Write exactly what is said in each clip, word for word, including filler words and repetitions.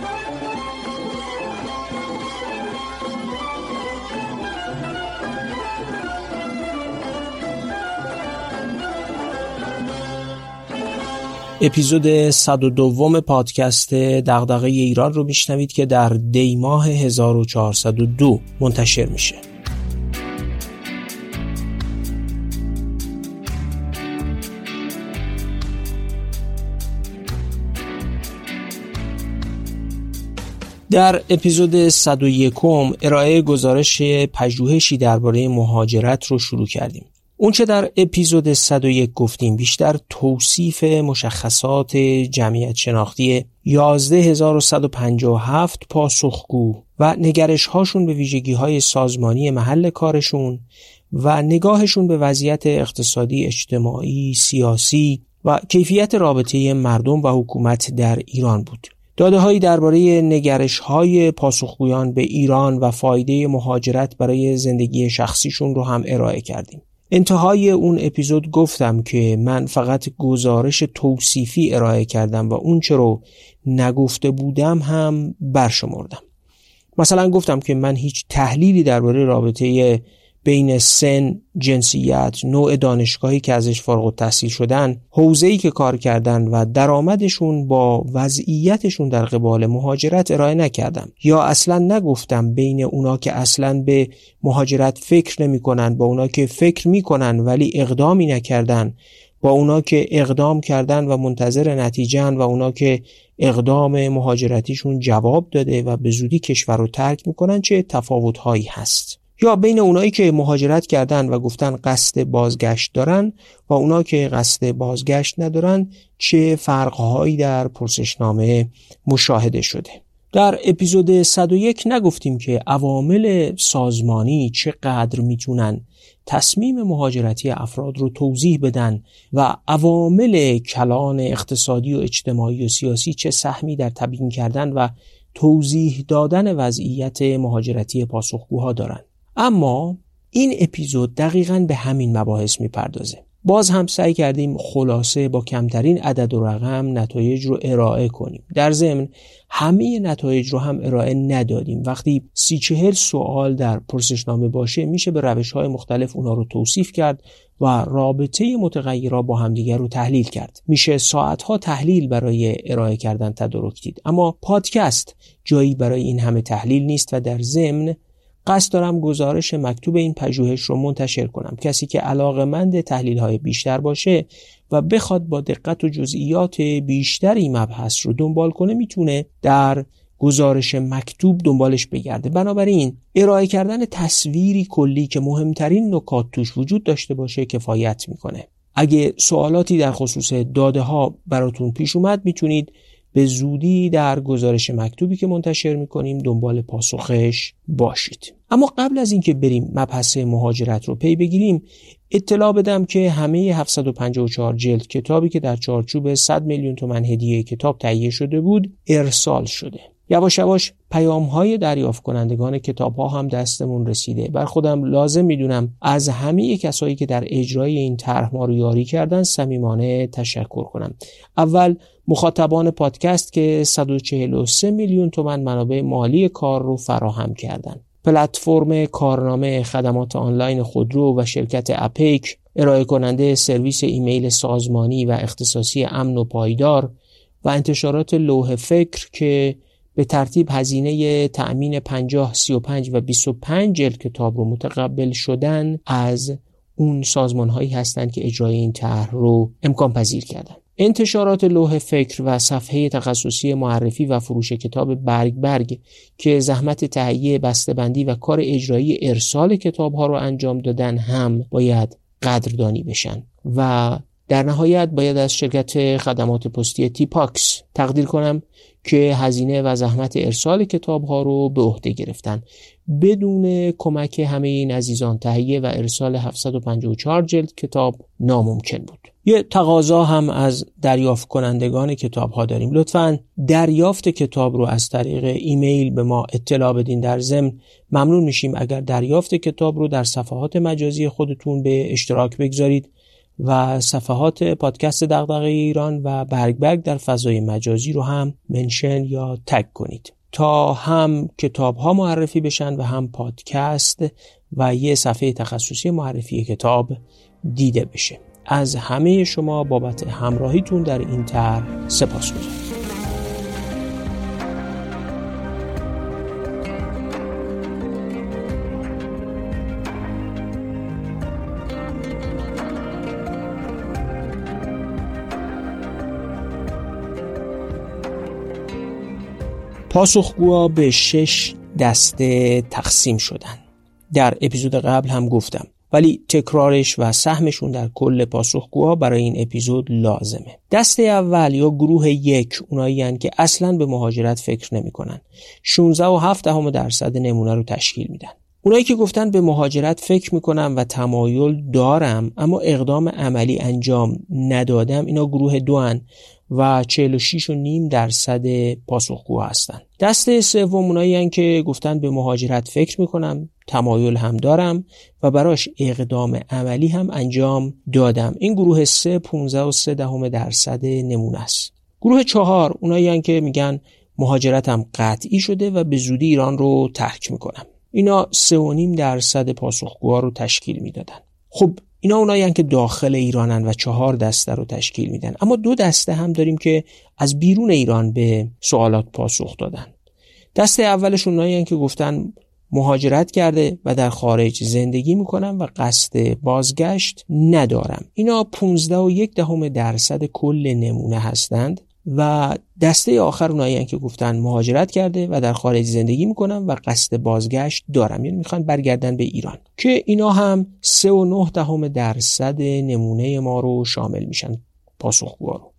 اپیزود صد و دو پادکست دغدغه ایران رو میشنوید که در دی ماه هزار و چهارصد و دو منتشر میشه. در اپیزود صد و یک ارائه گزارش پژوهشی درباره مهاجرت رو شروع کردیم. اون چه در اپیزود صد و یک گفتیم بیشتر توصیف مشخصات جمعیت شناختی یازده هزار و صد و پنجاه و هفت پاسخگو و نگرش هاشون به ویژگی های سازمانی محل کارشون و نگاهشون به وضعیت اقتصادی، اجتماعی، سیاسی و کیفیت رابطه مردم و حکومت در ایران بود. داده هایی درباره نگرش های پاسخگویان به ایران و فایده مهاجرت برای زندگی شخصیشون رو هم ارائه کردیم. انتهای اون اپیزود گفتم که من فقط گزارش توصیفی ارائه کردم و اون چه رو نگفته بودم هم برشمردم. مثلا گفتم که من هیچ تحلیلی درباره رابطه بین سن، جنسیت، نوع دانشگاهی که ازش فارغ التحصیل شدن، حوزه‌ای که کار کردن و درآمدشون با وضعیتشون در قبال مهاجرت ارائه نکردم، یا اصلا نگفتم بین اونا که اصلا به مهاجرت فکر نمی‌کنن با اونا که فکر می‌کنن ولی اقدامی نکردن، با اونا که اقدام کردن و منتظر نتیجه‌ن و اونا که اقدام مهاجرتیشون جواب داده و به زودی کشور رو ترک می‌کنن چه تفاوت‌هایی هست. یا بین اونایی که مهاجرت کردن و گفتن قصد بازگشت دارن و اونا که قصد بازگشت ندارن چه فرق‌هایی در پرسشنامه مشاهده شده. در اپیزود صد و یک نگفتیم که عوامل سازمانی چقدر میتونن تصمیم مهاجرتی افراد رو توضیح بدن و عوامل کلان اقتصادی و اجتماعی و سیاسی چه سهمی در تبیین کردن و توضیح دادن وضعیت مهاجرتی پاسخگوها دارن. اما این اپیزود دقیقاً به همین مباحث میپردازه. باز هم سعی کردیم خلاصه با کمترین عدد و رقم نتایج رو ارائه کنیم. در ضمن همه نتایج رو هم ارائه ندادیم. وقتی سی چهل سوال در پرسشنامه باشه میشه به روش‌های مختلف اونا رو توصیف کرد و رابطه متغیرها با همدیگر رو تحلیل کرد. میشه ساعتها تحلیل برای ارائه کردن تدارک دید. اما پادکست جایی برای این همه تحلیل نیست و در ضمن قصد دارم گزارش مکتوب این پژوهش رو منتشر کنم. کسی که علاقه‌مند تحلیل‌های بیشتر باشه و بخواد با دقت و جزئیات بیشتری مبحث رو دنبال کنه میتونه در گزارش مکتوب دنبالش بگرده. بنابراین ارائه کردن تصویری کلی که مهمترین نکات توش وجود داشته باشه کفایت میکنه. اگه سوالاتی در خصوص داده ها براتون پیش اومد میتونید به زودی در گزارش مکتوبی که منتشر میکنیم دنبال پاسخش باشید. اما قبل از اینکه بریم مبحث مهاجرت رو پی بگیریم اطلاع بدم که همه هفتصد و پنجاه و چهار جلد کتابی که در چارچوب صد میلیون تومان هدیه کتاب تهیه شده بود ارسال شده. یواش یواش پیام‌های دریافت کنندگان کتاب‌ها هم دستمون رسیده. بر خودم لازم میدونم از همه کسایی که در اجرای این طرح ما رو یاری کردن صمیمانه تشکر کنم. اول مخاطبان پادکست که صد و چهل و سه میلیون تومان منابع مالی کار رو فراهم کردن. پلتفرم کارنامه خدمات آنلاین خودرو و شرکت اپیک ارائه کننده سرویس ایمیل سازمانی و اختصاصی امن و پایدار و انتشارات لوح فکر که به ترتیب هزینه تأمین پنجاه، سی و پنج و بیست و پنج جلد کتاب رو متقبل شدن از اون سازمان هایی هستند که اجرای این طرح رو امکان پذیر کردن. انتشارات لوح فکر و صفحه تخصصی معرفی و فروش کتاب برگ برگ که زحمت تهیه، بسته‌بندی و کار اجرایی ارسال کتاب ها رو انجام دادن هم باید قدردانی بشن. و در نهایت باید از شرکت خدمات پستی تیپاکس تقدیر کنم که هزینه و زحمت ارسال کتاب ها رو به عهده گرفتن. بدون کمک همه این عزیزان تهیه و ارسال هفتصد و پنجاه و چهار جلد کتاب ناممکن بود. یه تقاضا هم از دریافت کنندگان کتاب ها داریم. لطفاً دریافت کتاب رو از طریق ایمیل به ما اطلاع بدین. در ضمن ممنون میشیم اگر دریافت کتاب رو در صفحات مجازی خودتون به اشتراک بگذارید و صفحات پادکست دغدغه ایران و برگ برگ در فضای مجازی رو هم منشن یا تگ کنید تا هم کتاب ها معرفی بشن و هم پادکست و یه صفحه تخصصی معرفی کتاب دیده بشه. از همه شما بابت همراهیتون در این طرح سپاسگزارم. پاسخگوها به شش دسته تقسیم شدن. در اپیزود قبل هم گفتم، ولی تکرارش و سهمشون در کل پاسخگوها برای این اپیزود لازمه. دسته اول یا گروه یک اونایی هستند که اصلاً به مهاجرت فکر نمی کنن. شانزده و هفت دهم درصد نمونه رو تشکیل میدن. اونایی که گفتن به مهاجرت فکر میکنم و تمایل دارم اما اقدام عملی انجام ندادم، اینا گروه دو هن و چهل و شش و نیم درصد پاسخگو هستن. دسته سوم اونایی هستن که گفتن به مهاجرت فکر میکنم، تمایل هم دارم و براش اقدام عملی هم انجام دادم. این گروه سه پانزده و سه دهم درصد نمونه است. گروه چهار اونایی هستن که میگن مهاجرتم قطعی شده و به زودی ایران رو ترک میکنم. اینا سه و نیم درصد پاسخگوها رو تشکیل میدادن. خب اینا اونایی هستن که داخل ایرانن و چهار دسته رو تشکیل میدن. اما دو دسته هم داریم که از بیرون ایران به سوالات پاسخ دادن. دسته اولش اونایی هستن که گفتن مهاجرت کرده و در خارج زندگی میکنم و قصد بازگشت ندارم. اینا پانزده و یک دهم درصد کل نمونه هستند. و دسته آخر اونایی هستن که گفتن مهاجرت کرده و در خارج زندگی میکنم و قصد بازگشت دارم، یعنی میخوان برگردن به ایران، که اینا هم سه و نه دهم درصد نمونه ما رو شامل میشن، پاسخگوها رو.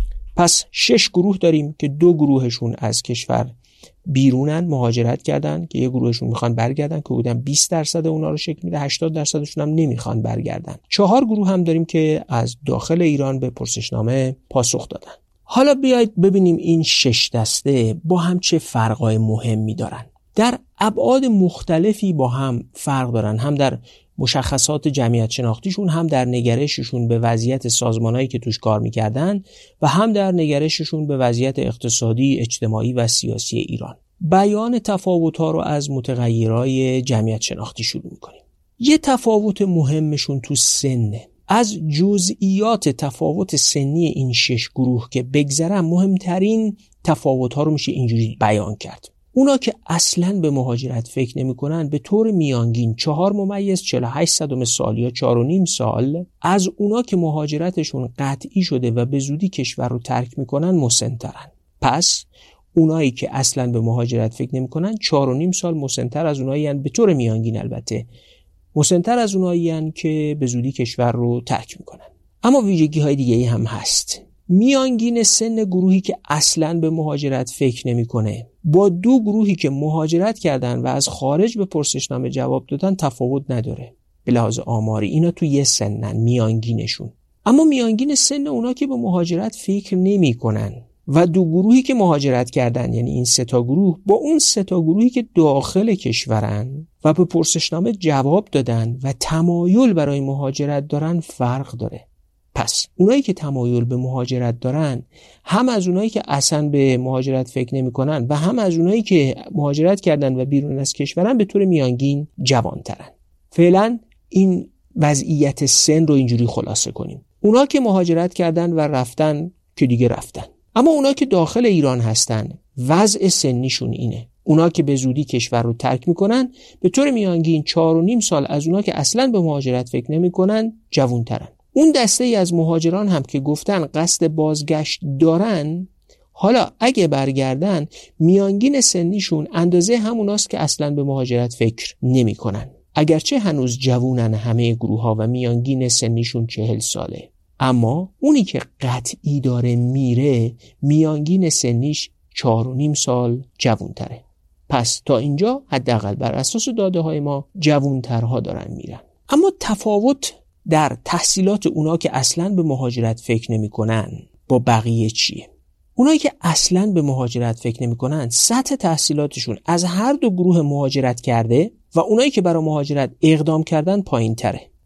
پس شش گروه داریم که دو گروهشون از کشور بیرونن، مهاجرت کردن، که یه گروهشون میخوان برگردن که بودن بیست درصد اونا رو شکل میده، هشتاد درصدشون هم نمیخوان برگردن. چهار گروه هم داریم که از داخل ایران به پرسشنامه پاسخ دادن. حالا بیایید ببینیم این شش دسته با هم چه فرقای مهمی دارن. در ابعاد مختلفی با هم فرق دارن، هم در مشخصات جمعیت شناختیشون، هم در نگرششون به وضعیت سازمانایی که توش کار میکردن و هم در نگرششون به وضعیت اقتصادی، اجتماعی و سیاسی ایران. بیان تفاوت‌ها رو از متغیرهای جمعیت شناختی شروع میکنیم. یه تفاوت مهمشون تو سنه. از جزئیات تفاوت سنی این شش گروه که بگذرم، مهمترین تفاوت‌ها رو میشه اینجوری بیان کرد. اونا که اصلاً به مهاجرت فکر نمی‌کنن به طور میانگین چهار ممیز چهل و هشت صدم سال یا چهار و نیم سال از اونا که مهاجرتشون قطعی شده و به زودی کشور رو ترک میکنن مسن‌ترن. پس اونایی که اصلاً به مهاجرت فکر نمی‌کنن چهار و نیم سال مسن‌تر از اونایی هستند، به طور میانگین البته مسن‌تر از اونایی هستند که به زودی کشور رو ترک میکنن. اما ویژگی های دیگه هم هست. میانگین سن گروهی که اصلاً به مهاجرت فکر نمیکنه با دو گروهی که مهاجرت کردن و از خارج به پرسشنامه جواب دادن تفاوت نداره. به لحاظ آماری اینا تو یه سنن میانگینشون. اما میانگین سن اونا که به مهاجرت فکر نمیکنن و دو گروهی که مهاجرت کردن، یعنی این سه تا گروه، با اون سه تا گروهی که داخل کشورن و به پرسشنامه جواب دادن و تمایل برای مهاجرت دارن فرق داره. پس اونایی که تمایل به مهاجرت دارن هم از اونایی که اصلا به مهاجرت فکر نمی کنن و هم از اونایی که مهاجرت کردن و بیرون از کشورن به طور میانگین جوانترن. فعلا این وضعیت سن رو اینجوری خلاصه کنیم. اونا که مهاجرت کردن و رفتن که دیگه رفتن. اما اونا که داخل ایران هستن وضع سنیشون اینه. اونا که به زودی کشور رو ترک میکنن به طور میانگین چهار و نیم سال از اونا که اصلاً به مهاجرت فکر نمیکنن جوانترن. اون دسته ای از مهاجران هم که گفتن قصد بازگشت دارن، حالا اگه برگردن میانگین سنیشون اندازه هموناست که اصلاً به مهاجرت فکر نمیکنن. اگرچه هنوز جوونن همه گروه ها و میانگین سنیشون چهل ساله، اما اونی که قطعی داره میره میانگین سنیش چهار و نیم سال جوانتره. پس تا اینجا حداقل بر اساس داده های ما جوانترها دارن میرن. اما تفاوت در تحصیلات اونا که اصلاً به مهاجرت فکر نمی کنن با بقیه چیه؟ اونایی که اصلاً به مهاجرت فکر نمی کنن سطح تحصیلاتشون از هر دو گروه مهاجرت کرده و اونایی که برای مهاجرت اقدام کردن پایین تره.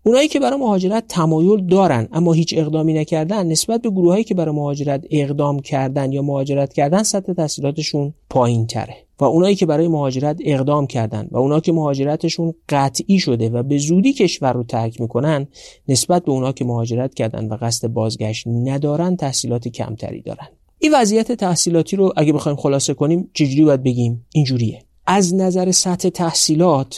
اونایی که برای مهاجرت تمایل دارن اما هیچ اقدامی نکردن، نسبت به گروهایی که برای مهاجرت اقدام کردن یا مهاجرت کردن سطح تحصیلاتشون پایین‌تره. و اونایی که برای مهاجرت اقدام کردن و اونایی که مهاجرتشون قطعی شده و به زودی کشور رو ترک میکنن، نسبت به اونایی که مهاجرت کردن و قصد بازگشت ندارن تحصیلات کمتری دارن. این وضعیت تحصیلاتی رو اگه بخوایم خلاصه کنیم چجوری باید بگیم؟ اینجوریه: از نظر سطح تحصیلات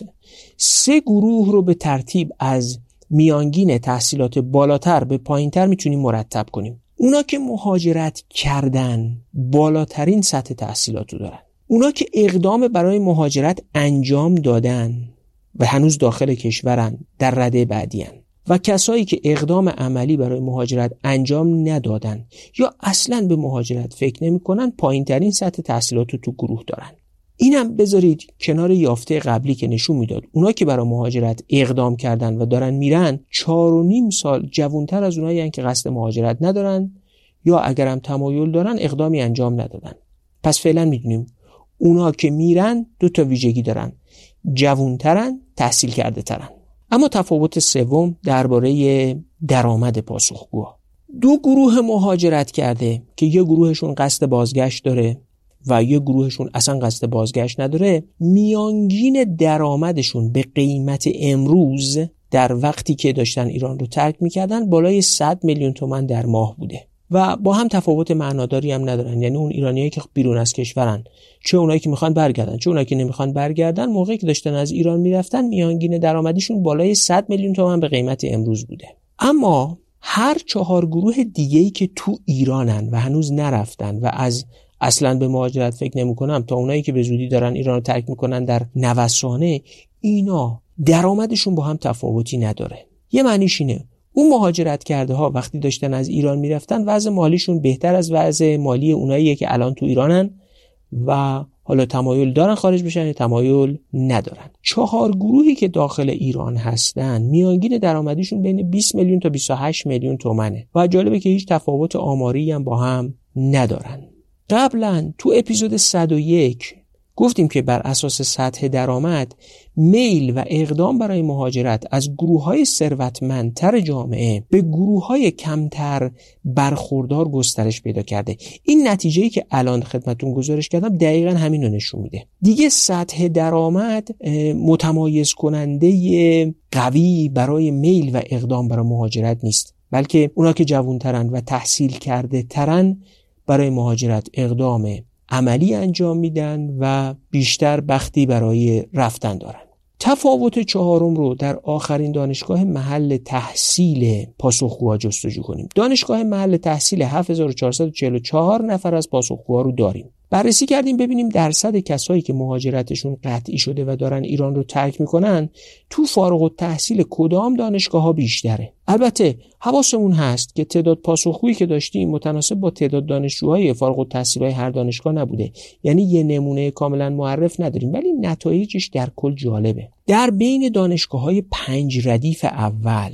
سه گروه رو به ترتیب از میانگین تحصیلات بالاتر به پایینتر میتونیم مرتب کنیم. اونا که مهاجرت کردن بالاترین سطح تحصیلات رو دارن. اونا که اقدام برای مهاجرت انجام دادن و هنوز داخل کشورن در رده بعدی هن. و کسایی که اقدام عملی برای مهاجرت انجام ندادن یا اصلاً به مهاجرت فکر نمی کنن، پایین ترین سطح تحصیلات رو تو گروه دارن. اینم بذارید کنار یافته قبلی که نشون میداد اونا که برای مهاجرت اقدام کردن و دارن میرن چهار و نیم سال جوانتر از اونایی هن که قصد مهاجرت ندارن یا اگرم تمایل دارن اقدامی انجام ندادن. پس فعلا میدونیم اونا که میرن دو تا ویژگی دارن: جوانترن، تحصیل کرده ترن. اما تفاوت سوم درباره درآمد پاسخگوها. دو گروه مهاجرت کرده که یه گروهشون قصد بازگشت داره و یه گروهشون اصلا قصد بازگشت نداره، میانگین درآمدشون به قیمت امروز در وقتی که داشتن ایران رو ترک میکردن بالای صد میلیون تومان در ماه بوده و با هم تفاوت معناداری هم ندارن. یعنی اون ایرانیایی که بیرون از کشورن، چه اونایی که میخوان برگردن چه اونایی که نمیخوان برگردن، موقعی که داشتن از ایران میرفتن میانگین درآمدشون بالای صد میلیون تومان به قیمت امروز بوده. اما هر چهار گروه دیگه‌ای که تو ایرانن و هنوز نرفتن و از اصلا به مهاجرت فکر نمی‌کنم تا اونایی که به زودی دارن ایران رو ترک میکنن در نوسانه، اینا درآمدشون با هم تفاوتی نداره. یه معنیش اینه اون مهاجرت کرده ها وقتی داشتن از ایران میرفتن وضع مالیشون بهتر از وضع مالی اوناییه که الان تو ایرانن و حالا تمایل دارن خارج بشن یا تمایل ندارن. چهار گروهی که داخل ایران هستن میانگین درآمدیشون بین بیست میلیون تا بیست و هشت میلیون تومنه و جالبه که هیچ تفاوت آماری هم با هم ندارن. قبلا تو اپیزود صد و یک گفتیم که بر اساس سطح درآمد میل و اقدام برای مهاجرت از گروه‌های ثروتمندتر جامعه به گروه‌های کمتر برخوردار گسترش پیدا کرده. این نتیجه‌ای که الان خدمتتون گزارش کردم دقیقاً همین رو نشون میده. دیگه سطح درآمد متمایز کننده قوی برای میل و اقدام برای مهاجرت نیست، بلکه اونا که جوان‌ترن و تحصیل کرده ترن برای مهاجرت اقدام عملی انجام میدن و بیشتر بختی برای رفتن دارن. تفاوت چهارم رو در آخرین دانشگاه محل تحصیل پاسخگوها جستجو کنیم. دانشگاه محل تحصیل هفت هزار و چهارصد و چهل و چهار نفر از پاسخگوها رو داریم. بررسی کردیم ببینیم درصد کسایی که مهاجرتشون قطعی شده و دارن ایران رو ترک میکنن تو فارغ التحصیل کدام دانشگاه‌ها بیشتره. البته حواسمون هست که تعداد پاسخگویی که داشتیم متناسب با تعداد دانشجوهای فارغ التحصیل‌های هر دانشگاه نبوده. یعنی یه نمونه کاملا معرف نداریم، ولی نتایجش در کل جالبه. در بین دانشگاه‌های پنج ردیف اول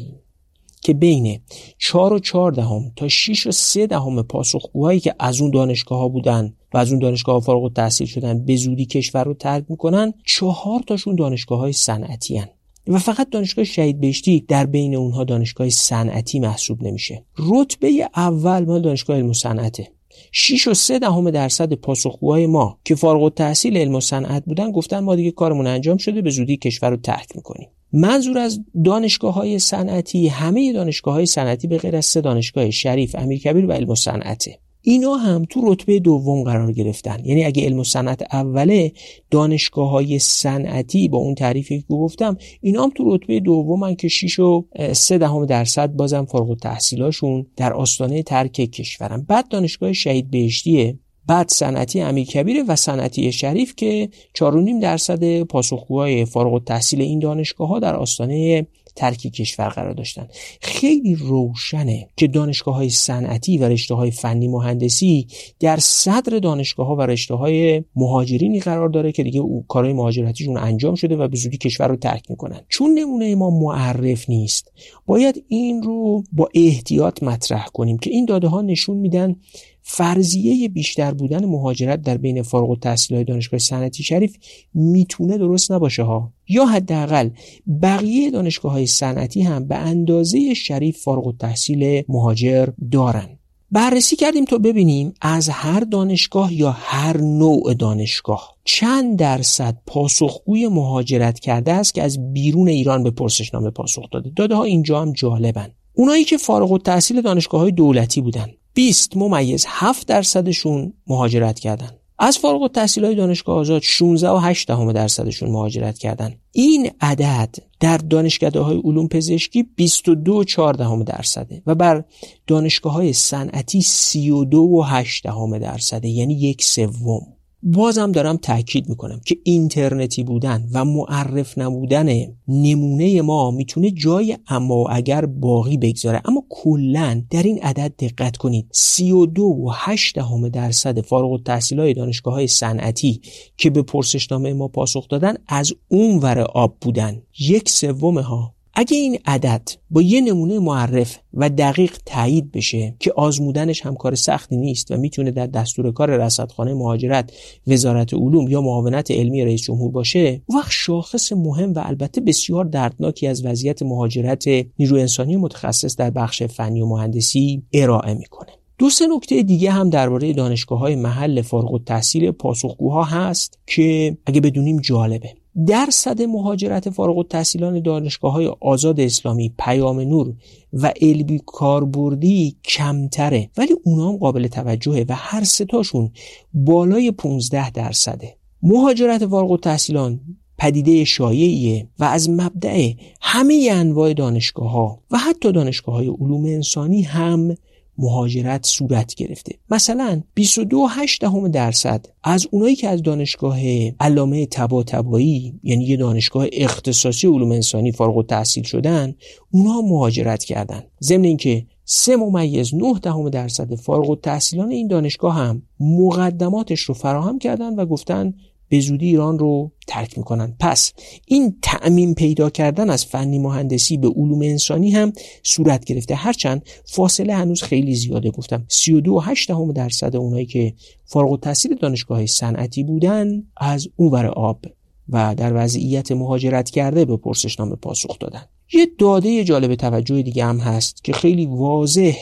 که بین چهار و چهار دهم تا شش و سه دهم پاسخگوهایی که از اون دانشگاه‌ها بودن و از اون دانشگاه‌ها فارغ التحصیل شدن به زودی کشور رو ترک میکنن، چهار تاشون دانشگاه‌های صنعتی هن و فقط دانشگاه شهید بهشتی در بین اونها دانشگاه صنعتی محسوب نمیشه. رتبه اول مال دانشگاه علم و صنعته. شش و سه دهم درصد پاسخگوهای ما که فارغ التحصیل علم و صنعت بودن گفتن ما دیگه کارمون انجام شده، به زودی کشور رو ترک میکنیم. منظور از دانشگاه‌های صنعتی همه دانشگاه‌های صنعتی به غیر از سه دانشگاه شریف، امیرکبیر و علم و صنعته. اینا هم تو رتبه دوم قرار گرفتن. یعنی اگه علم و صنعت اوله، دانشگاه‌های صنعتی با اون تعریفی که گفتم اینا هم تو رتبه دومن که شش و سه دهم درصد بازم فارغ التحصیلاشون در آستانه ترک کشورن. بعد دانشگاه شهید بهشتیه، بعد صنعتی امیرکبیر و صنعتی شریف که چهار و نیم درصد پاسخگوهای فارغ التحصیل این دانشگاه‌ها در آستانه ترک کشور قرار داشتن. خیلی روشنه که دانشگاه‌های صنعتی و رشته‌های فنی مهندسی در صدر دانشگاه‌ها و رشته‌های مهاجرینی قرار داره که دیگه کارهای مهاجرتیشون انجام شده و به زودی کشور رو ترک می‌کنن. چون نمونه ما معرف نیست، باید این رو با احتیاط مطرح کنیم که این داده‌ها نشون میدن فرضیه بیشتر بودن مهاجرت در بین فارغ التحصیلای دانشگاه صنعتی شریف میتونه درست نباشه ها، یا حداقل بقیه دانشگاه‌های صنعتی هم به اندازه شریف فارغ التحصیل مهاجر دارن. بررسی کردیم تا ببینیم از هر دانشگاه یا هر نوع دانشگاه چند درصد پاسخگوی مهاجرت کرده است که از بیرون ایران به پرسشنامه پاسخ داده. داده ها اینجا هم جالبن. اونایی که فارغ التحصیل دانشگاه‌های دولتی بودن بیست ممیز هفت درصدشون مهاجرت کردن. از فارغ التحصیلای دانشگاه آزاد شانزده و هشت دهم درصدشون مهاجرت کردن. این عدد در دانشکده‌های علوم پزشکی بیست و دو و چهار دهم درصده و بر دانشگاه‌های صنعتی سی و دو و هشت دهم درصده، یعنی یک سوم. بازم دارم تاکید میکنم که اینترنتی بودن و معرف نبودن نمونه ما میتونه جای اما و اگر باقی بگذاره، اما کلن در این عدد دقت کنید. سی و دو و هشت دهم درصد فارغ التحصیلای دانشگاه‌های صنعتی که به پرسشنامه ما پاسخ دادن از اون ور آب بودن، یک سوم ها. اگه این عدد با یه نمونه معرف و دقیق تایید بشه که آزمودنش هم کار سختی نیست و میتونه در دستور کار رصدخانه مهاجرت وزارت علوم یا معاونت علمی رئیس جمهور باشه، وقت شاخص مهم و البته بسیار دردناکی از وضعیت مهاجرت نیروی انسانی متخصص در بخش فنی و مهندسی ارائه میکنه. دو سه نکته دیگه هم درباره دانشگاه‌های محل فارغ التحصیل پاسخگوها هست که اگه بدونیم جالبه. درصد مهاجرت فارغ التحصیلان دانشگاه‌های آزاد اسلامی، پیام نور و علمی کاربردی کمتره، ولی اونا هم قابل توجهه و هر سه تاشون بالای پانزده درصده. مهاجرت فارغ التحصیلان پدیده شایعیه و از مبدأ همه انواع دانشگاه‌ها و حتی دانشگاه‌های علوم انسانی هم مهاجرت صورت گرفته. مثلا بیست و دو و هشت دهم درصد از اونایی که از دانشگاه علامه طباطبایی، یعنی یه دانشگاه اختصاصی علوم انسانی، فارغ التحصیل شدن، اونها مهاجرت کردن. ضمن اینکه سه ممیز نه دهم درصد فارغ التحصیلان این دانشگاه هم مقدماتش رو فراهم کردن و گفتن به زودی ایران رو ترک میکنن. پس این تعمیم پیدا کردن از فنی مهندسی به علوم انسانی هم صورت گرفته، هرچند فاصله هنوز خیلی زیاده. گفتم سی و دو و هشت دهم درصد اونایی که فارغ التحصیل دانشگاه صنعتی بودن از اونور آب و در وضعیت مهاجرت کرده به پرسشنامه پاسخ دادن. یه داده جالب توجه دیگه هم هست که خیلی واضح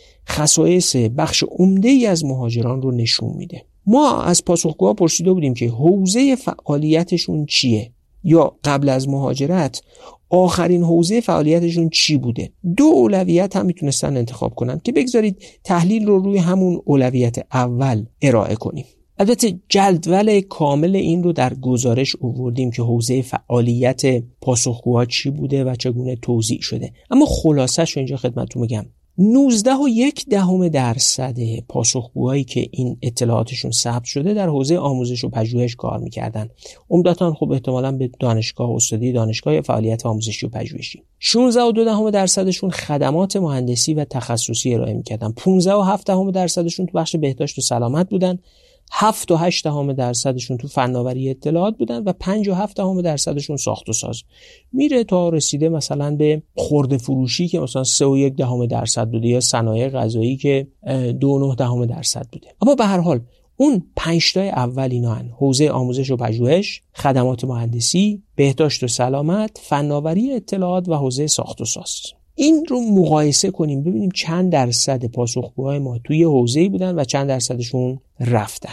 خصایص بخش عمده‌ای از مهاجران رو نشون میده. ما از پاسخگوها پرسیده بودیم که حوزه فعالیتشون چیه، یا قبل از مهاجرت آخرین حوزه فعالیتشون چی بوده. دو اولویت هم میتونستن انتخاب کنن که بگذارید تحلیل رو روی همون اولویت اول ارائه کنیم. البته جدول کامل این رو در گزارش آوردیم که حوزه فعالیت پاسخگوها چی بوده و چگونه توزیع شده، اما خلاصش رو اینجا خدمتتون میگم. نوزده و یک دهم درصد پاسخگوهایی که این اطلاعاتشون ثبت شده در حوزه آموزش و پژوهش کار میکردن، عمدتاً خب احتمالاً به دانشگاه استادی، دانشگاه یا فعالیت آموزشی و پژوهشی. شانزده و دو دهم درصدشون خدمات مهندسی و تخصصی ارائه میکردن. پانزده و هفت دهم درصدشون تو بخش بهداشت و سلامت بودن. هفت و هشت دهم درصدشون تو فناوری اطلاعات بودن و پنج و هفت دهم درصدشون ساخت و ساز. میره تا رسیده مثلا به خرده فروشی که مثلا سه و یک دهم درصد بوده، یا صنایع غذایی که دو و نه دهم درصد بوده. اما به هر حال اون پنج تای اول اینا هن: حوزه آموزش و پژوهش، خدمات مهندسی، بهداشت و سلامت، فناوری اطلاعات و حوزه ساخت و ساز. این رو مقایسه کنیم ببینیم چند درصد پاسخگوهای ما توی حوزه‌ای بودن و چند درصدشون رفتن.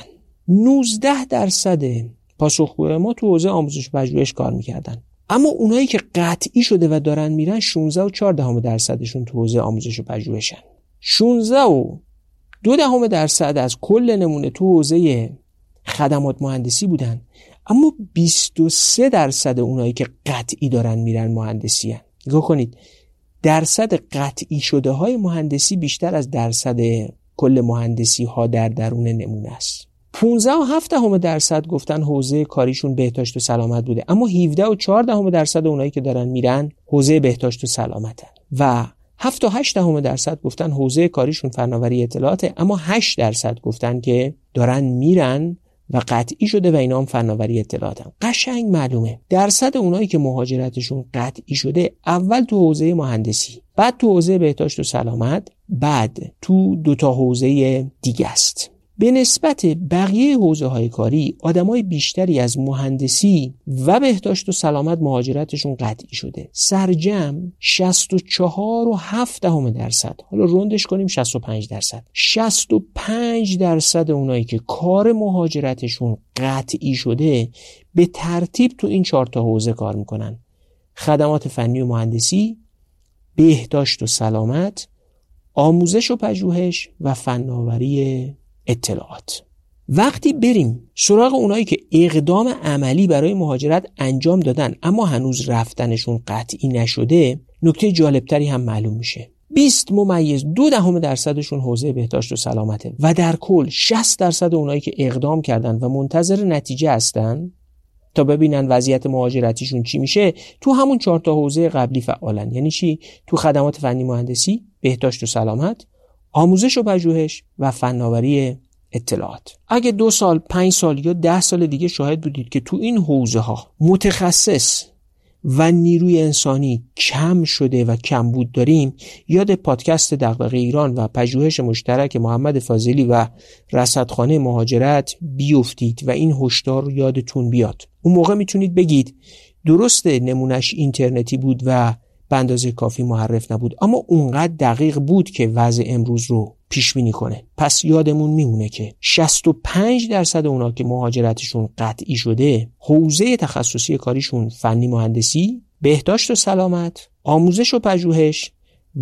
نوزده درصد پاسخگوهای ما تو حوزه آموزش و پژوهش کار میکردن، اما اونایی که قطعی شده و دارن میرن شانزده و چهار دهم درصدشون تو حوزه آموزش و پژوهشن. شانزده و دو دهم درصد از کل نمونه تو حوزه خدمات مهندسی بودن، اما بیست و سه درصد اونایی که قطعی دارن میرن مهندسی هن. نگاه کنید، درصد قطعی شده های مهندسی بیشتر از درصد کل مهندسی ها در درون نمونه است. پانزده و هفت دهم درصد گفتن حوزه کاریشون بهداشت و سلامت بوده، اما هفده و چهار دهم درصد اونایی که دارن میرن حوزه بهداشت و سلامتن و هفت و هشت دهم درصد گفتن حوزه کاریشون فناوری اطلاعاته، اما هشت درصد گفتن که دارن میرن و قطعی شده و اینا هم فناوری اطلاعاتن. قشنگ معلومه درصد اونایی که مهاجرتشون قطعی شده اول تو حوزه مهندسی، بعد تو حوزه بهداشت و سلامت، بعد تو دو تا حوزه دیگه است. به نسبت بقیه حوزه‌های کاری آدمای بیشتری از مهندسی و بهداشت و سلامت مهاجرتشون قطعی شده. سرجم شصت و چهار و هفت دهم درصد، حالا روندش کنیم شصت و پنج درصد، شصت و پنج درصد اونایی که کار مهاجرتشون قطعی شده به ترتیب تو این چهار تا حوزه کار میکنن: خدمات فنی و مهندسی، بهداشت و سلامت، آموزش و پژوهش و فناوری اطلاعات. وقتی بریم سراغ اونایی که اقدام عملی برای مهاجرت انجام دادن اما هنوز رفتنشون قطعی نشده، نکته جالبتری هم معلوم میشه. بیست ممیز دو دهم درصدشون حوزه بهداشت و سلامته و در کل شصت درصد اونایی که اقدام کردن و منتظر نتیجه هستن تا ببینن وضعیت مهاجرتیشون چی میشه، تو همون چهار تا حوزه قبلی فعالن. یعنی چی؟ تو خدمات فنی مهندسی، بهداشت و سلامت، آموزش و پژوهش و فناوری اطلاعات. اگه دو سال، پنج سال یا ده سال دیگه شاهد بودید که تو این حوزه ها متخصص و نیروی انسانی کم شده و کمبود داریم، یاد پادکست دغدغه ایران و پژوهش مشترک محمد فاضلی و رصدخانه مهاجرت بیفتید و این هشدار یادتون بیاد. اون موقع میتونید بگید درسته نمونش اینترنتی بود و به اندازه کافی محرف نبود، اما اونقدر دقیق بود که وضع امروز رو پیش بینی کنه. پس یادمون میمونه که شصت و پنج درصد اونا که مهاجرتشون قطعی شده حوزه تخصصی کاریشون فنی مهندسی، بهداشت و سلامت، آموزش و پژوهش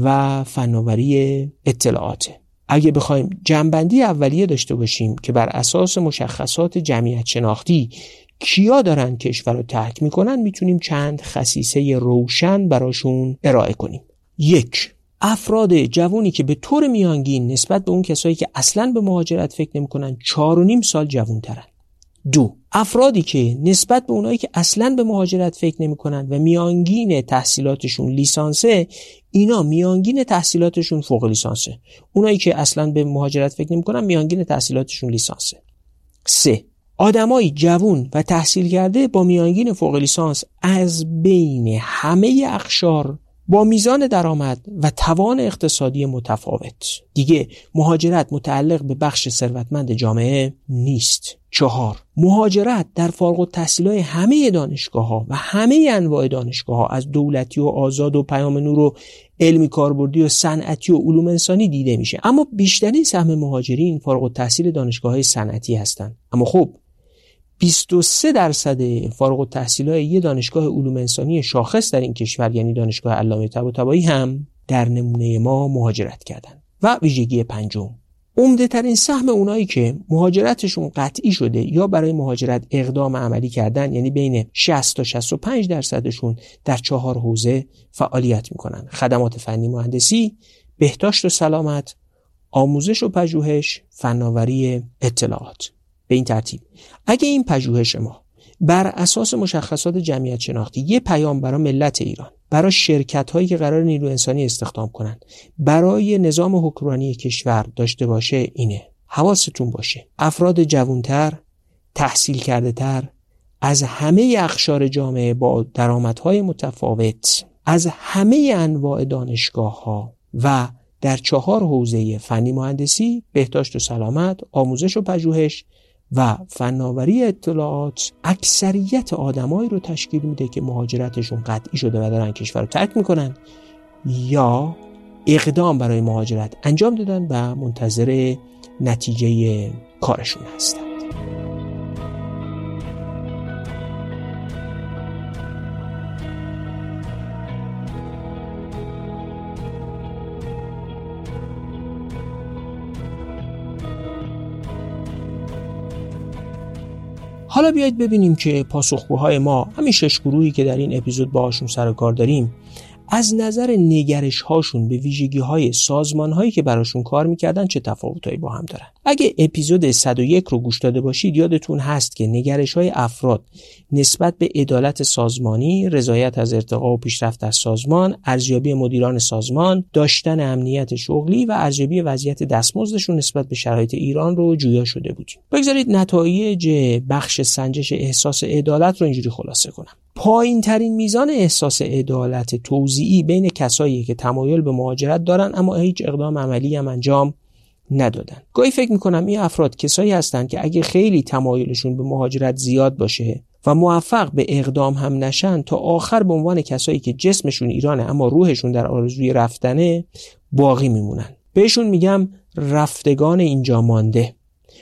و فناوری اطلاعاته. اگه بخوایم جنبندی اولیه داشته باشیم که بر اساس مشخصات جمعیت شناختی کیا دارن کشور رو ترک میکنن، میتونیم چند خصیصه روشن براشون ارائه کنیم. یک، افراد جوانی که به طور میانگین نسبت به اون کسایی که اصلاً به مهاجرت فکر نمیکنن چهار و نیم سال جوان‌ترن. دو، افرادی که نسبت به اونایی که اصلاً به مهاجرت فکر نمیکنن و میانگین تحصیلاتشون لیسانسه، اینا میانگین تحصیلاتشون فوق لیسانسه. اونایی که اصلاً به مهاجرت فکر نمیکنن میانگین تحصیلاتشون لیسانسه. سه، آدمای جوان و تحصیل کرده با میانگین فوق لیسانس از بین همه اقشار با میزان درآمد و توان اقتصادی متفاوت. دیگه مهاجرت متعلق به بخش ثروتمند جامعه نیست. چهار، مهاجرت در فارغ التحصیلای همه دانشگاه‌ها و همه انواع دانشگاه‌ها از دولتی و آزاد و پیام نور و علمی کاربردی و صنعتی و علوم انسانی دیده میشه، اما بیشترین سهم مهاجرین فارغ التحصیل دانشگاه‌های صنعتی هستن. اما خب بیست و سه درصد فارغ التحصیلای یه دانشگاه علوم انسانی شاخص در این کشور، یعنی دانشگاه علامه طباطبایی، هم در نمونه ما مهاجرت کردن. و ویژگی پنجم، عمده ترین سهم اونایی که مهاجرتشون قطعی شده یا برای مهاجرت اقدام عملی کردن، یعنی بین شصت تا شصت و پنج درصدشون در چهار حوزه فعالیت میکنن: خدمات فنی مهندسی، بهداشت و سلامت، آموزش و پژوهش، فناوری اطلاعات. به این ترتیب اگه این پژوهش ما بر اساس مشخصات جمعیت شناختی یه پیام برای ملت ایران، برای شرکت هایی که قرار نیرو انسانی استخدام کنن، برای نظام حکمرانی کشور داشته باشه، اینه: حواستون باشه افراد جوانتر، تحصیل کرده تر، از همه اقشار جامعه با درآمدهای متفاوت، از همه انواع دانشگاه ها و در چهار حوزه فنی مهندسی، بهداشت و سلامت، آموزش و پژوهش و فناوری اطلاعات اکثریت آدمایی رو تشکیل میده که مهاجرتشون قطعی شده و دارن کشور رو ترک میکنن یا اقدام برای مهاجرت انجام دادن و منتظر نتیجه کارشون هستن. حالا بیایید ببینیم که پاسخگوهای ما، همین شش گروهی که در این اپیزود باهاشون سر و کار داریم، از نظر نگرش هاشون به ویژگی های سازمان هایی که براشون کار میکردن چه تفاوتایی با هم دارن. اگه اپیزود صد و یک رو گوش داده باشید یادتون هست که نگرش های افراد نسبت به عدالت سازمانی، رضایت از ارتقا و پیشرفت در سازمان، ارزیابی مدیران سازمان، داشتن امنیت شغلی و ارزیابی وضعیت دستمزدشون نسبت به شرایط ایران رو جویا شده بودیم. بگذارید نتایج بخش سنجش احساس عدالت رو اینجوری خلاصه کنم. پایین ترین میزان احساس عدالت توزیعی بین کسایی که تمایل به مهاجرت دارن اما هیچ اقدام عملی هم انجام ندادن. گاهی فکر میکنم این افراد کسایی هستن که اگه خیلی تمایلشون به مهاجرت زیاد باشه و موفق به اقدام هم نشن، تا آخر به عنوان کسایی که جسمشون ایرانه اما روحشون در آرزوی رفتنه باقی میمونن. بهشون میگم رفتگان اینجا مانده.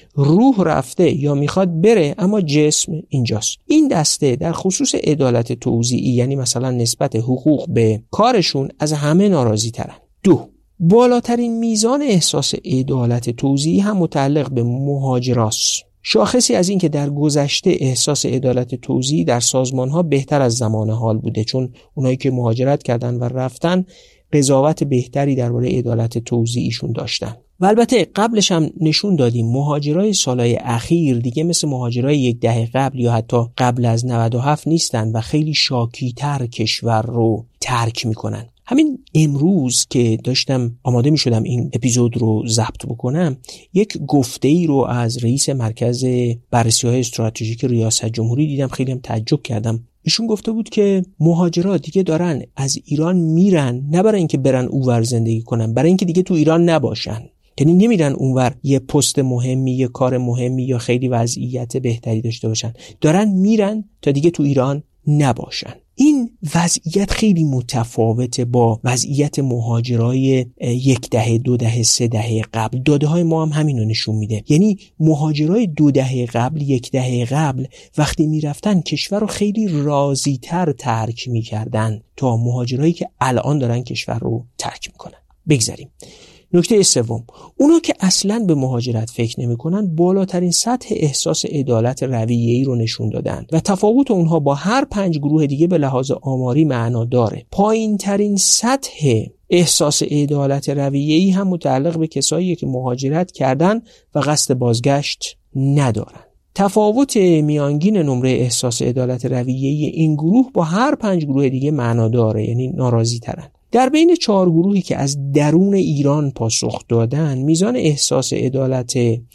روح رفته یا میخواد بره اما جسم اینجاست. این دسته در خصوص عدالت توزیعی، یعنی مثلا نسبت حقوق به کارشون، از همه ناراضی ترن. دو، بالاترین میزان احساس عدالت توزیعی هم متعلق به مهاجراست. شاخصی از این که در گذشته احساس عدالت توزیعی در سازمان‌ها بهتر از زمان حال بوده، چون اونایی که مهاجرت کردن و رفتن قضاوت بهتری درباره عدالت توزیعیشون داشتن. و البته قبلش هم نشون دادیم مهاجرای سالهای اخیر دیگه مثل مهاجرای یک دهه قبل یا حتی قبل از نود و هفت نیستن و خیلی شاکی‌تر کشور رو ترک میکنن. همین امروز که داشتم آماده می شدم این اپیزود رو ضبط بکنم، یک گفته‌ای رو از رئیس مرکز بررسی‌های استراتژیک ریاست جمهوری دیدم، خیلی هم تعجب کردم. ایشون گفته بود که مهاجرات دیگه دارن از ایران میرن، نه برای اینکه برن اونور زندگی کنن، برای اینکه دیگه تو ایران نباشن. یعنی نمیرن اونور یه پست مهمی، یه کار مهمی یا خیلی وضعیت بهتری داشته باشن، دارن میرن تا دیگه تو ایران نباشن. این وضعیت خیلی متفاوته با وضعیت مهاجرای یک دهه، دو دهه، سه دهه قبل. داده های ما هم همینو نشون میده. یعنی مهاجرای دو دهه قبل، یک دهه قبل وقتی میرفتن کشور رو خیلی راضی تر ترک میکردن تا مهاجرایی که الان دارن کشور رو ترک میکنن. بگذاریم. نکته سوم، اونا که اصلاً به مهاجرت فکر نمی‌کنن بالاترین سطح احساس عدالت رویه‌ای رو نشون دادن و تفاوت اونها با هر پنج گروه دیگه به لحاظ آماری معنا داره. پایین‌ترین سطح احساس عدالت رویه‌ای هم متعلق به کسایی که مهاجرت کردن و قصد بازگشت ندارن. تفاوت میانگین نمره احساس عدالت رویه‌ای این گروه با هر پنج گروه دیگه معنا داره، یعنی ناراضی ترن. در بین چهار گروهی که از درون ایران پاسخ دادن، میزان احساس عدالت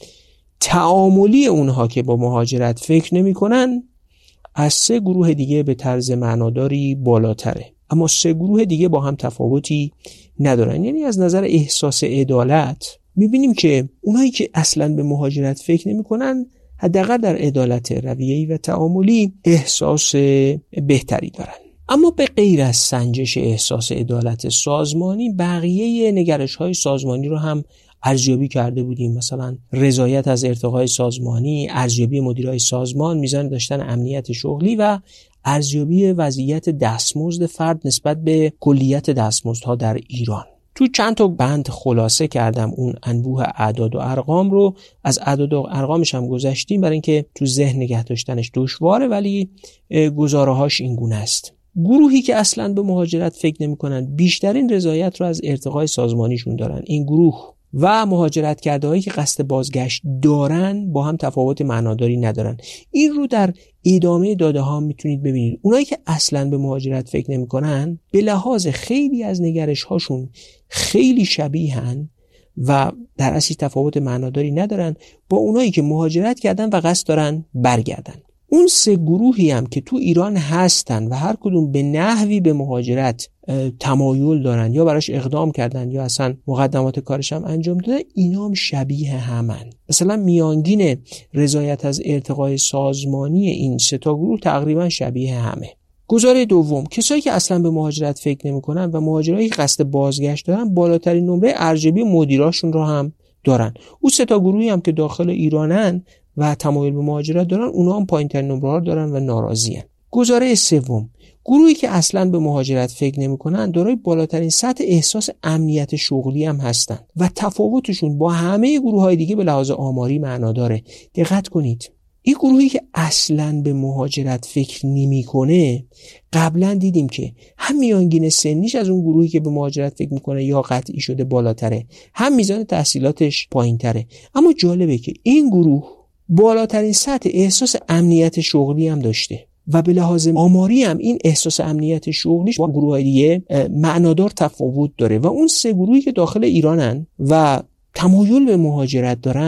تعاملی اونها که با مهاجرت فکر نمی کنن از سه گروه دیگه به طرز معناداری بالاتره، اما سه گروه دیگه با هم تفاوتی ندارن. یعنی از نظر احساس عدالت میبینیم که اونایی که اصلاً به مهاجرت فکر نمی کنن حداقل در عدالت رویه‌ای و تعاملی احساس بهتری دارن. اما به غیر از سنجش احساس عدالت سازمانی، بقیه نگرش‌های سازمانی رو هم ارزیابی کرده بودیم. مثلا رضایت از ارتقای سازمانی، ارزیابی مدیرای سازمان، میزان داشتن امنیت شغلی و ارزیابی وضعیت دستمزد فرد نسبت به کلیت دستمزدها در ایران. تو چند تا بند خلاصه کردم اون انبوه اعداد و ارقام رو. از اعداد و ارقامش هم گذشتیم برای اینکه تو ذهن نگه داشتنش دشواره، ولی گزاره‌هاش این گونه است. گروهی که اصلاً به مهاجرت فکر نمی‌کنن بیشترین رضایت رو از ارتقای سازمانیشون دارن. این گروه و مهاجرت کرده‌هایی که قصد بازگشت دارن با هم تفاوت معناداری ندارن. این رو در ادامه داده ها میتونید ببینید. اونایی که اصلاً به مهاجرت فکر نمی‌کنن به لحاظ خیلی از نگرش هاشون خیلی شبیهن و در اصل تفاوت معناداری ندارن با اونایی که مهاجرت کردن و قصد دارن برگردن. اون سه گروهی هم که تو ایران هستن و هر کدوم به نحوی به مهاجرت تمایل دارن یا براش اقدام کردن یا اصلا مقدمات کارش هم انجام دادن، اینا هم شبیه همن. مثلا میانگین رضایت از ارتقای سازمانی این سه تا گروه تقریبا شبیه همه. گزاره دوم، کسایی که اصلا به مهاجرت فکر نمی‌کنن و مهاجرایی که قصد بازگشت دارن بالاترین نمره ارزیابی مدیراشون رو هم دارن. اون سه تا گروهی هم که داخل ایرانن و تمایل به مهاجرت دارن، اونا هم پایین‌ترین نمره‌ها دارن و ناراضی‌ان. گزاره سوم، گروهی که اصلاً به مهاجرت فکر نمی‌کنن دارای بالاترین سطح احساس امنیت شغلی هم هستن و تفاوتشون با همه گروه‌های دیگه به لحاظ آماری معنا داره. دقت کنید، این گروهی که اصلاً به مهاجرت فکر نمی‌کنه قبلا دیدیم که هم میانگین سنیش از اون گروهی که به مهاجرت فکر می‌کنه یا قطعی شده بالاتره، هم میزان تحصیلاتش پایین‌تره. اما جالبه که این گروه بالاترین سطح احساس امنیت شغلی هم داشته و به لحاظ آماری هم این احساس امنیت شغلیش با گروه‌های دیگه معنادار تفاوت داره و اون سه گروهی که داخل ایرانن و تمایل به مهاجرت دارن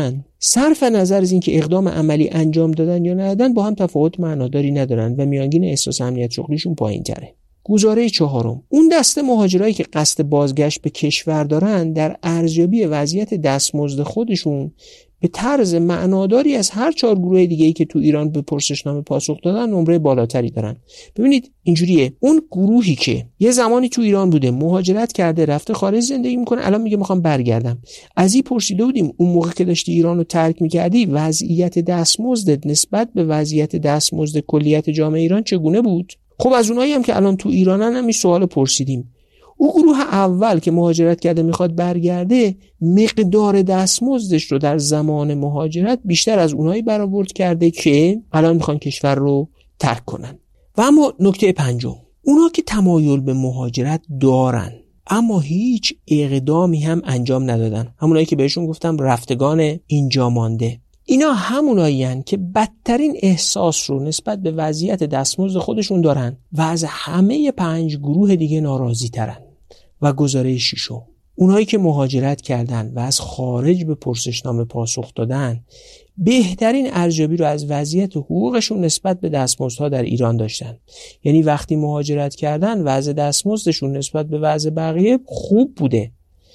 صرف نظر از اینکه اقدام عملی انجام دادن یا ندادن با هم تفاوت معناداری ندارن و میانگین احساس امنیت شغلیشون پایین‌تره. گزاره چهارم، اون دسته مهاجرایی که قصد بازگشت به کشور دارن در ارزیابی وضعیت دستمزد خودشون به طرز معناداری از هر چهار گروه دیگه‌ای که تو ایران به پرسشنامه پاسخ دادن نمره بالاتری دارن. ببینید اینجوریه، اون گروهی که یه زمانی تو ایران بوده، مهاجرت کرده، رفته خارج زندگی میکنه، الان میگه میخوام برگردم. از این پرسیده بودیم اون موقع که داشتی ایران رو ترک میکردی وضعیت دستمزدت نسبت به وضعیت دستمزد کلیت جامعه ایران چگونه بود؟ خب از اونایی هم که الان تو ایرانن هم این سوال پرسیدیم. او گروه اول که مهاجرت کرده میخواد برگرده، مقدار دستمزدش رو در زمان مهاجرت بیشتر از اونایی برآورد کرده که الان میخوان کشور رو ترک کنن. و اما نکته پنجم، اونا که تمایل به مهاجرت دارن اما هیچ اقدامی هم انجام ندادن، همونایی که بهشون گفتم رفتگان اینجا مانده، اینا همونایی هن که بدترین احساس رو نسبت به وضعیت دستمزد خودشون دارن و از همه پنج گروه دیگه ناراضی ترن. و گزاره ششم، اونایی که مهاجرت کردن و از خارج به پرسشنامه پاسخ دادن بهترین ارزیابی رو از وضعیت حقوقشون نسبت به دستمزدها در ایران داشتن. یعنی وقتی مهاجرت کردن وضع دستمزدشون نسبت به وضع بقیه خوب بوده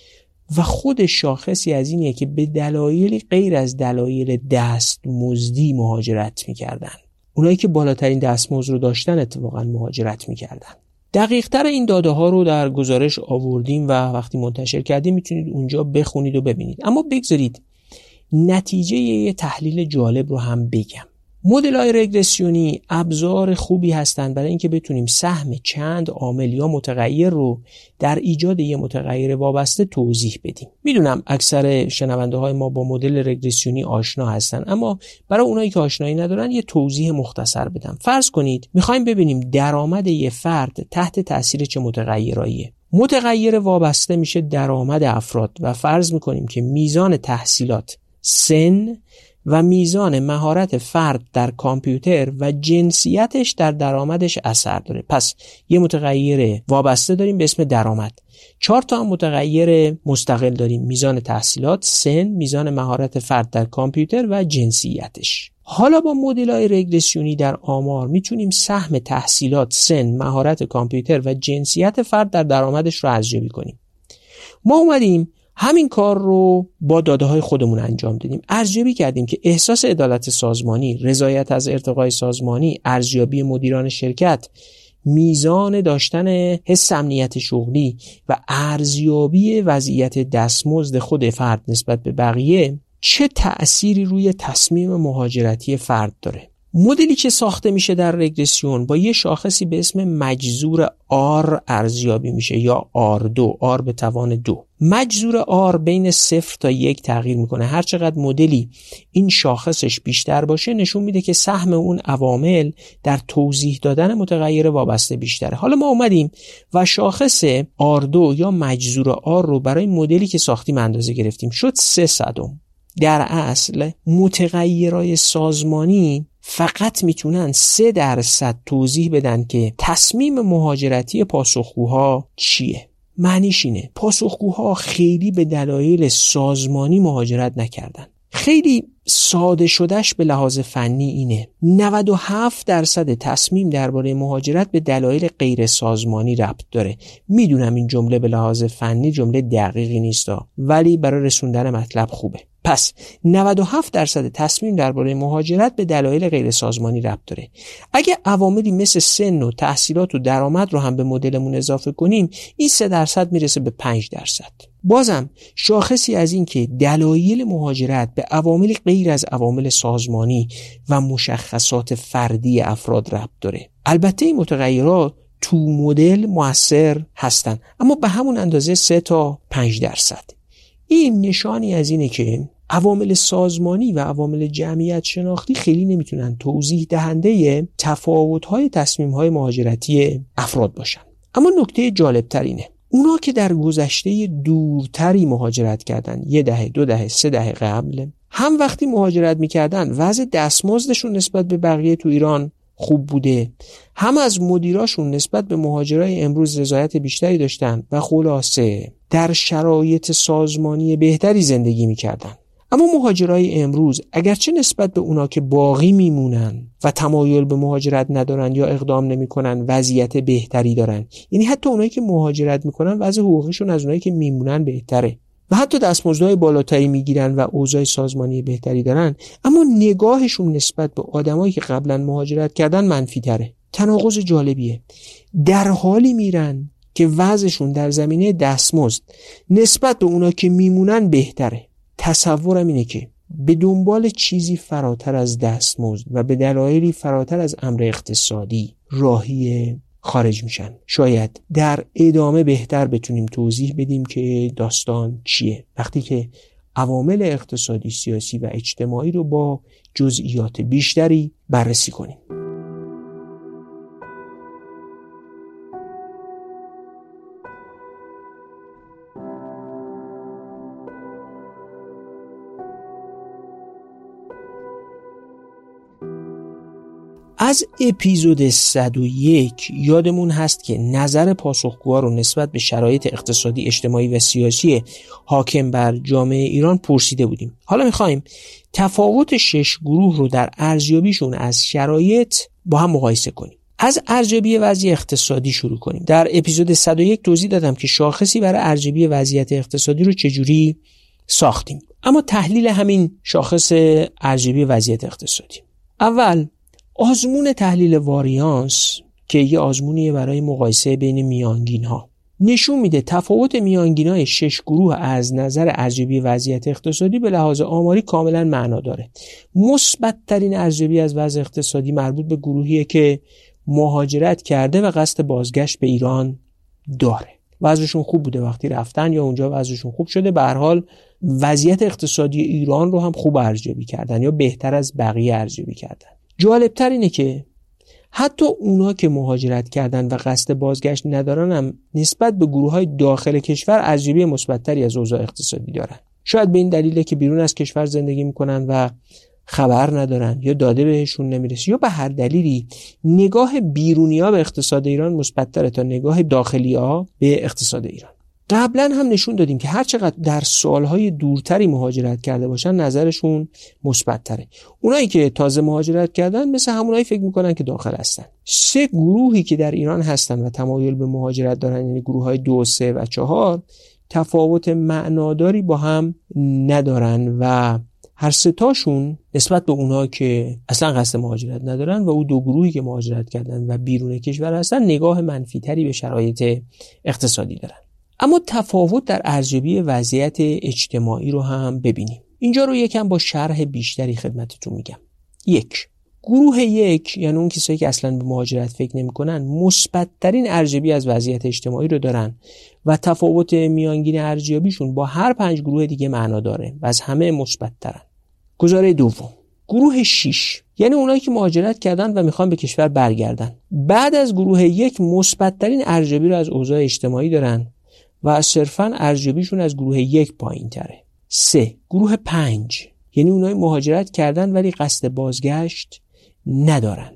و خود شاخصی از اینه که به دلایلی غیر از دلایل دستمزدی مهاجرت میکردن. اونایی که بالاترین دستمزد رو داشتن اتفاقا مهاجرت میکردن. دقیق تر این داده ها رو در گزارش آوردیم و وقتی منتشر کردیم میتونید اونجا بخونید و ببینید. اما بگذارید نتیجه یه تحلیل جالب رو هم بگم. مدل‌های رگرسیونی ابزار خوبی هستند برای اینکه بتونیم سهم چند عامل یا متغیر رو در ایجاد یه متغیر وابسته توضیح بدیم. میدونم اکثر شنونده های ما با مدل رگرسیونی آشنا هستن، اما برای اونایی که آشنایی ندارن یه توضیح مختصر بدم. فرض کنید میخوایم ببینیم درآمد یه فرد تحت تاثیر چه متغیراییه. متغیر وابسته میشه درآمد افراد و فرض میکنیم که میزان تحصیلات، سن و میزان مهارت فرد در کامپیوتر و جنسیتش در درآمدش اثر داره. پس یه متغیر وابسته داریم به اسم درآمد. چهار تا هم متغیر مستقل داریم: میزان تحصیلات، سن، میزان مهارت فرد در کامپیوتر و جنسیتش. حالا با مدل‌های رگرسیونی در آمار میتونیم سهم تحصیلات، سن، مهارت کامپیوتر و جنسیت فرد در درآمدش رو ارزیابی کنیم. ما اومدیم همین کار رو با داده های خودمون انجام دادیم. ارزیابی کردیم که احساس عدالت سازمانی، رضایت از ارتقای سازمانی، ارزیابی مدیران شرکت، میزان داشتن حس امنیت شغلی و ارزیابی وضعیت دستمزد خود فرد نسبت به بقیه چه تأثیری روی تصمیم مهاجرتی فرد داره. مدلی که ساخته میشه در رگرسیون با یه شاخصی به اسم مجذور آر ارزیابی میشه یا آر دو، آر به توان دو. مجذور آر بین صفر تا یک تغییر میکنه. هر چقدر مدلی این شاخصش بیشتر باشه نشون میده که سهم اون عوامل در توضیح دادن متغیر وابسته بیشتره. حالا ما اومدیم و شاخص آر دو یا مجذور آر رو برای مدلی که ساختیم اندازه گرفتیم، شد سه صدم. در اصل متغیرهای سازمانی فقط میتونن سه درصد توضیح بدن که تصمیم مهاجرتی پاسخگوها چیه. معنیش اینه پاسخگوها خیلی به دلایل سازمانی مهاجرت نکردن. خیلی ساده شدهش به لحاظ فنی اینه: نود و هفت درصد تصمیم درباره مهاجرت به دلایل غیر سازمانی ربط داره. میدونم این جمله به لحاظ فنی جمله دقیقی نیستا، ولی برای رسوندن مطلب خوبه. پس نود و هفت درصد تصمیم درباره مهاجرت به دلایل غیر سازمانی ربط داره. اگه عواملی مثل سن و تحصیلات و درآمد رو هم به مدلمون اضافه کنیم، این سه درصد میرسه به پنج درصد. بازم شاخصی از این که دلایل مهاجرت به عوامل غیر از عوامل سازمانی و مشخصات فردی افراد ربط داره. البته این متغیرات تو مدل مؤثر هستن، اما به همون اندازه سه تا پنج درصد. این نشانی از اینه که عوامل سازمانی و عوامل جمعیت شناختی خیلی نمیتونن توضیح دهنده تفاوت‌های تصمیم‌های مهاجرتی افراد باشن. اما نکته جالب‌تر اینه: اونا که در گذشته دورتری مهاجرت کردن، یه دهه، دو دهه، سه دهه قبل، هم وقتی مهاجرت میکردن وضع دستمزدشون نسبت به بقیه تو ایران خوب بوده، هم از مدیراشون نسبت به مهاجرای امروز رضایت بیشتری داشتن و خلاصه در شرایط سازمانی بهتری زندگی میکردن. اما مهاجرای امروز اگرچه نسبت به اونا که باقی میمونن و تمایل به مهاجرت ندارن یا اقدام نمیکنن وضعیت بهتری دارن، یعنی حتی اونایی که مهاجرت میکنن وضع حقوقیشون از اونایی که میمونن بهتره و حتی دستمزدهای بالاتری میگیرن و اوضاع سازمانی بهتری دارن، اما نگاهشون نسبت به آدمایی که قبلا مهاجرت کردن منفی تره. تناقض جالبیه. در حالی میرن که وضعشون در زمینه دستمزد نسبت به اونا که میمونن بهتره. تصورم اینه که به دنبال چیزی فراتر از دستمزد و به دلایلی فراتر از امر اقتصادی راهی خارج میشن. شاید در ادامه بهتر بتونیم توضیح بدیم که داستان چیه وقتی که عوامل اقتصادی، سیاسی و اجتماعی رو با جزئیات بیشتری بررسی کنیم. از اپیزود صد و یک یادمون هست که نظر پاسخگوها رو نسبت به شرایط اقتصادی، اجتماعی و سیاسی حاکم بر جامعه ایران پرسیده بودیم. حالا میخوایم تفاوت شش گروه رو در ارزیابیشون از شرایط با هم مقایسه کنیم. از ارزیابی وضعیت اقتصادی شروع کنیم. در اپیزود صد و یک توضیح دادم که شاخصی برای ارزیابی وضعیت اقتصادی رو چجوری ساختیم. اما تحلیل همین شاخص ارزیابی وضعیت اقتصادی. اول آزمون تحلیل واریانس که یه آزمونیه برای مقایسه بین میانگین ها نشون میده تفاوت میانگین های شش گروه از نظر ارزیابی وضعیت اقتصادی به لحاظ آماری کاملا معنا داره. مثبت ترین ارزیابی از وضع اقتصادی مربوط به گروهیه که مهاجرت کرده و قصد بازگشت به ایران داره. وضعشون خوب بوده وقتی رفتن یا اونجا وضعشون خوب شده، به هر حال وضعیت اقتصادی ایران رو هم خوب ارزیابی کردن یا بهتر از بقیه ارزیابی کردن. جالبتر اینه که حتی اونا که مهاجرت کردن و قصد بازگشت ندارن هم نسبت به گروه‌های داخل کشور ارزیابی مثبت‌تری از اوضاع اقتصادی دارن. شاید به این دلیله که بیرون از کشور زندگی میکنن و خبر ندارن یا داده بهشون نمیرسه یا به هر دلیلی نگاه بیرونی‌ها به اقتصاد ایران مثبت‌تره تا نگاه داخلی‌ها به اقتصاد ایران. قبلا هم نشون دادیم که هر چقدر در سالهای دورتری مهاجرت کرده باشن نظرشون مثبت تره. اونایی که تازه مهاجرت کردن مثل همونایی فکر میکنن که داخل هستن. سه گروهی که در ایران هستن و تمایل به مهاجرت دارن، یعنی گروه های دو، سه و چهار، تفاوت معناداری با هم ندارن و هر سه تاشون نسبت به اونها که اصلا قصد مهاجرت ندارن و اون دو گروهی که مهاجرت کردن و بیرون کشور هستن نگاه منفی تری به شرایط اقتصادی دارن. اما تفاوت در ارزیابی وضعیت اجتماعی رو هم ببینیم. اینجا رو یکم با شرح بیشتری خدمتتون میگم. یک، گروه یک، یعنی اون کسایی که اصلا به مهاجرت فکر نمی‌کنن، مثبت ترین ارزیابی از وضعیت اجتماعی رو دارن و تفاوت میانگین ارزیابیشون با هر پنج گروه دیگه معنا داره و از همه مثبت ترن. گزاره دوم، گروه شش، یعنی اونایی که مهاجرت کردن و میخوان به کشور برگردن. بعد از گروه یک مثبت ترین ارزیابی رو از اوضاع اجتماعی دارن و صرفاً ارزیابیشون از گروه یک پایین تره. سه، گروه پنج، یعنی اونایی مهاجرت کردن ولی قصد بازگشت ندارن.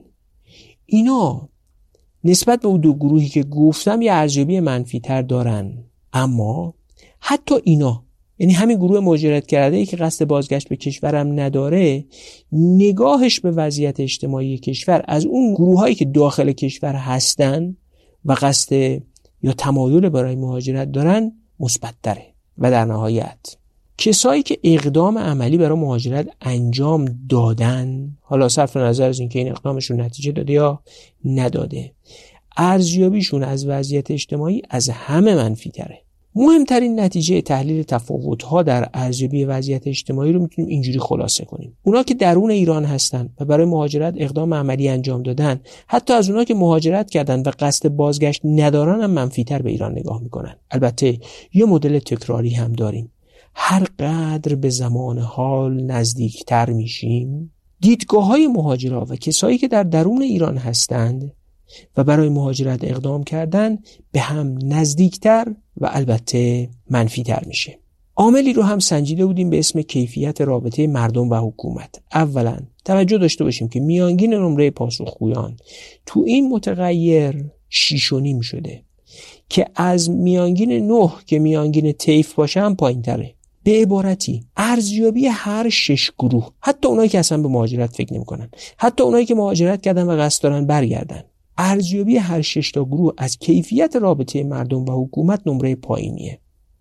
اینا نسبت به اون دو گروهی که گفتم یه ارزیابی منفی تر دارن، اما حتی اینا، یعنی همین گروه مهاجرت کرده ای که قصد بازگشت به کشورم نداره، نگاهش به وضعیت اجتماعی کشور از اون گروهایی که داخل کشور هستن و قصد یا تمایل برای مهاجرت دارن مثبت تره. و در نهایت کسایی که اقدام عملی برای مهاجرت انجام دادن، حالا صرف نظر از اینکه این اقدامشون نتیجه داده یا نداده، ارزیابیشون از وضعیت اجتماعی از همه منفی تره. مهمترین نتیجه تحلیل تفاوت‌ها در ارزیابی وضعیت اجتماعی رو میتونیم اینجوری خلاصه کنیم: اونا که درون ایران هستن و برای مهاجرت اقدام عملی انجام دادن، حتی از اونا که مهاجرت کردن و قصد بازگشت ندارن هم منفی‌تر به ایران نگاه میکنن. البته یه مدل تکراری هم داریم: هر قدر به زمان حال نزدیکتر میشیم، دیدگاه‌های مهاجرا و کسایی که در درون ایران هستند و برای مهاجرت اقدام کردن به هم نزدیکتر و البته منفی‌تر میشه. عاملی رو هم سنجیده بودیم به اسم کیفیت رابطه مردم و حکومت. اولا توجه داشته باشیم که میانگین نمره پاسخگویان تو این متغیر شیش و نیم شده که از میانگین نه که میانگین طیف باشه هم پایین تره. به عبارتی ارزیابی هر شش گروه، حتی اونایی که اصلا به مهاجرت فکر نمی‌کنن، حتی اونایی که مهاجرت کردن و قصد دارن برگردن، ارزیابی هر شش تا گروه از کیفیت رابطه مردم و حکومت نمره پایینیه.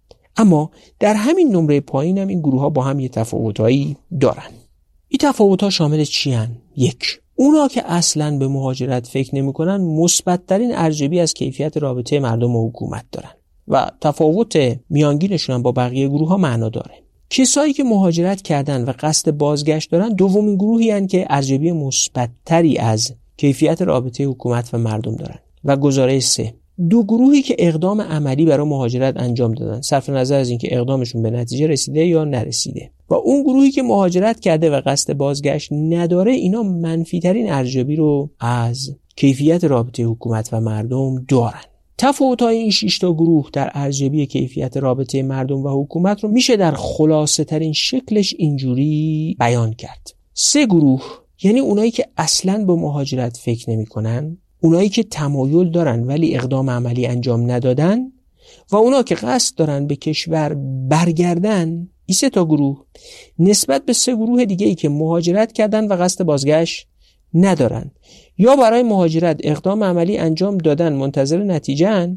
اما در همین نمره پایین هم این گروه ها با هم یه تفاوتایی دارن. این تفاوت‌ها شامل چی هن؟ یک، اونا که اصلاً به مهاجرت فکر نمی‌کنن مثبت‌ترین ارزیابی از کیفیت رابطه مردم و حکومت دارن و تفاوت میانگینشون هم با بقیه گروه‌ها معنا داره. کسایی که مهاجرت کردن و قصد بازگشت دارن دومین گروهی هستند که ارزیابی مثبت‌تری از کیفیت رابطه حکومت و مردم دارن. و گزاره سه، دو گروهی که اقدام عملی برای مهاجرت انجام دادن صرف نظر از اینکه اقدامشون به نتیجه رسیده یا نرسیده، و اون گروهی که مهاجرت کرده و قصد بازگشت نداره، اینا منفی ترین ارزیابی رو از کیفیت رابطه حکومت و مردم دارن. تفاوت‌های این شش تا گروه در ارزیابی کیفیت رابطه مردم و حکومت رو میشه در خلاصه ترین شکلش اینجوری بیان کرد. سه گروه، یعنی اونایی که اصلاً به مهاجرت فکر نمی‌کنن، اونایی که تمایل دارن ولی اقدام عملی انجام ندادن، و اونا که قصد دارن به کشور برگردن، این سه تا گروه نسبت به سه گروه دیگه ای که مهاجرت کردن و قصد بازگشت ندارن، یا برای مهاجرت اقدام عملی انجام دادن منتظر نتیجه‌ان،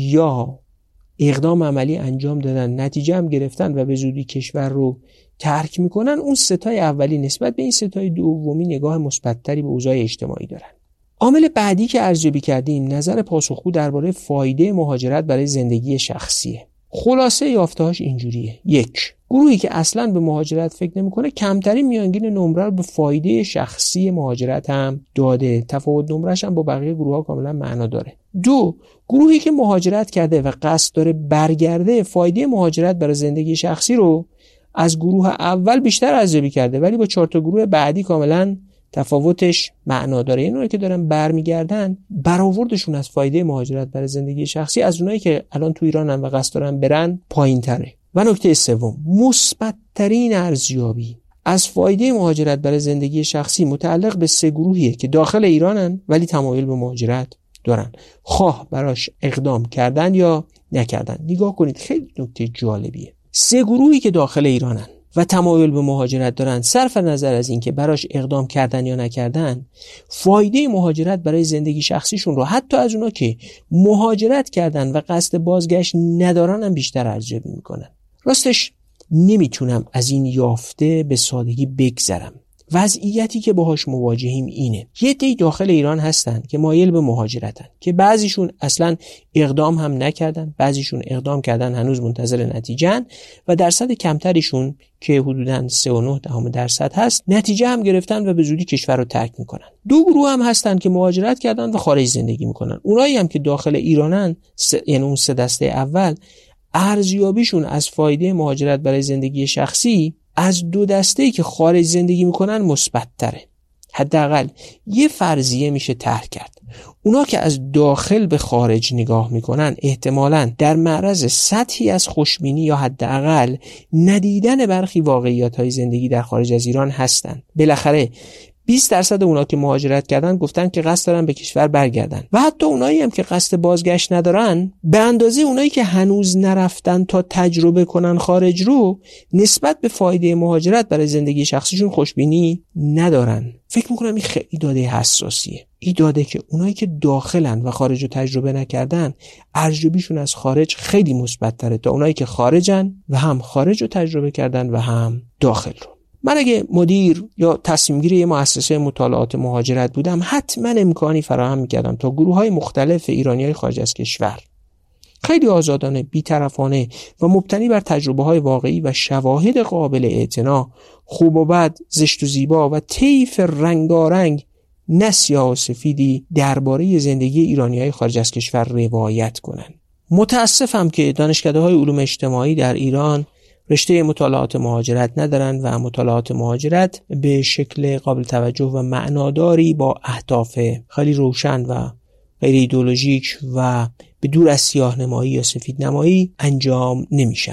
یا اقدام عملی انجام دادن نتیجه هم گرفتن و به زودی کشور رو ترک میکنن، اون ستای اولی نسبت به این ستای دومی نگاه مثبت‌تری به اوضاع اجتماعی دارن. عامل بعدی که ارزیابی کردیم نظر پاسخگو درباره فایده مهاجرت برای زندگی شخصیه. خلاصه یافته‌هاش اینجوریه: یک، گروهی که اصلاً به مهاجرت فکر نمی‌کنه کمترین میانگین نمره رو به فایده شخصی مهاجرت هم داده. تفاوت نمره‌اش هم با بقیه گروه‌ها کاملا معنا داره. دو، گروهی که مهاجرت کرده و قصد داره برگرده، فایده مهاجرت برای زندگی شخصی رو از گروه اول بیشتر ارزیابی کرده، ولی با چهار تا گروه بعدی کاملا تفاوتش معنا داره. این اونایی که دارن برمیگردن، برآوردشون از فایده مهاجرت برای زندگی شخصی از اونایی که الان تو ایرانن و قصد دارن برن پایین‌تره. و نکته سوم، مثبت ترین ارزیابی از فایده مهاجرت برای زندگی شخصی متعلق به سه گروهیه که داخل ایرانن ولی تمایل به مهاجرت دارن، خواه براش اقدام کردن یا نکردن. نگاه کنید، خیلی نکته جالبیه. سه گروهی که داخل ایرانن و تمایل به مهاجرت دارن، صرف نظر از این که براش اقدام کردن یا نکردن، فایده مهاجرت برای زندگی شخصیشون رو حتی از اونا که مهاجرت کردن و قصد بازگشت ندارن هم بیشتر ارزیابی میکنن. راستش نمیتونم از این یافته به سادگی بگذرم. وضعیتی که باهاش مواجهیم اینه: یه عده‌ای داخل ایران هستن که مایل به مهاجرتن، که بعضیشون اصلا اقدام هم نکردن، بعضیشون اقدام کردن هنوز منتظر نتیجه‌ن، و درصد کمتریشون که حدوداً سه و نه دهم درصد هست نتیجه هم گرفتن و به زودی کشور رو ترک میکنن. دو گروه هم هستن که مهاجرت کردن و خارج زندگی میکنن. اونایی هم که داخل ایرانن، یعنی اون سه دسته اول، ارزیابیشون از فایده مهاجرت برای زندگی شخصی از دو دسته‌ای که خارج زندگی میکنن مثبت تره. حداقل یه فرضیه میشه طرح کرد: اونا که از داخل به خارج نگاه میکنن احتمالاً در معرض سطحی از خوشبینی یا حداقل ندیدن برخی واقعیت‌های زندگی در خارج از ایران هستن. بالاخره بیست درصد اونا که مهاجرت کردن گفتن که قصد دارن به کشور برگردن، و حتی اونایی هم که قصد بازگشت ندارن، به اندازه اونایی که هنوز نرفتن تا تجربه کنن خارج رو، نسبت به فایده مهاجرت برای زندگی شخصیشون خوشبینی ندارن. فکر میکنم این خیلی داده حساسیه. این داده که اونایی که داخلن و خارج رو تجربه نکردن، ارزیابیشون از خارج خیلی مثبت‌تره تا اونایی که خارجن و هم خارج رو تجربه کردن و هم داخل رو. من اگه مدیر یا تصمیمگیر یه مؤسسه مطالعات مهاجرت بودم، حتما امکانی فراهم میکردم تا گروه‌های مختلف ایرانیای خارج از کشور خیلی آزادانه، بی‌طرفانه و مبتنی بر تجربه‌های واقعی و شواهد قابل اعتنا، خوب و بد، زشت و زیبا و طیف رنگارنگ، نه سیاه و سفیدی، درباره زندگی ایرانیای خارج از کشور روایت کنن. متاسفم که دانشکده‌های علوم اجتماعی در ایران رشته مطالعات مهاجرت ندارن و مطالعات مهاجرت به شکل قابل توجه و معناداری با اهداف خیلی روشن و غیر ایدئولوژیک و به دور از سیاه نمایی یا سفید نمایی انجام نمیشن.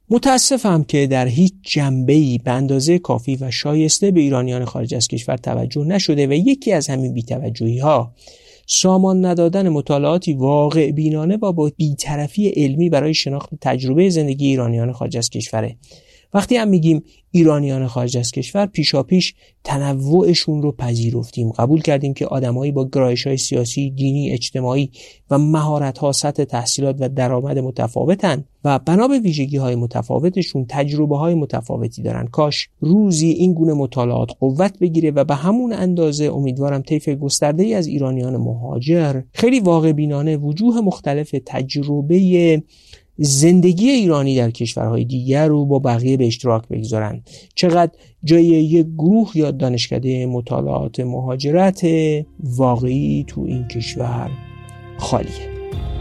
متاسفم که در هیچ جنبه‌ای به اندازه کافی و شایسته به ایرانیان خارج از کشور توجه نشده، و یکی از همین بی‌توجهی‌ها سامان ندادن مطالعاتی واقع بینانه و با بی‌طرفی علمی برای شناخت تجربه زندگی ایرانیان خارج از کشوره. وقتی هم میگیم ایرانیان خارج از کشور، پیشاپیش تنوعشون رو پذیرفتیم، قبول کردیم که آدمایی با گرایش‌های سیاسی، دینی، اجتماعی و مهارت‌ها، سطح تحصیلات و درآمد متفاوتن و بنا به ویژگی‌های متفاوتشون تجربه‌های متفاوتی دارن. کاش روزی این گونه مطالعات قوت بگیره و به همون اندازه امیدوارم طیف گسترده‌ای از ایرانیان مهاجر خیلی واقع بینانه وجوه مختلف تجربه زندگی ایرانی در کشورهای دیگر رو با بقیه به اشتراک بگذارن. چقدر جای یک گروه یا دانشکده مطالعات مهاجرت واقعی تو این کشور خالیه.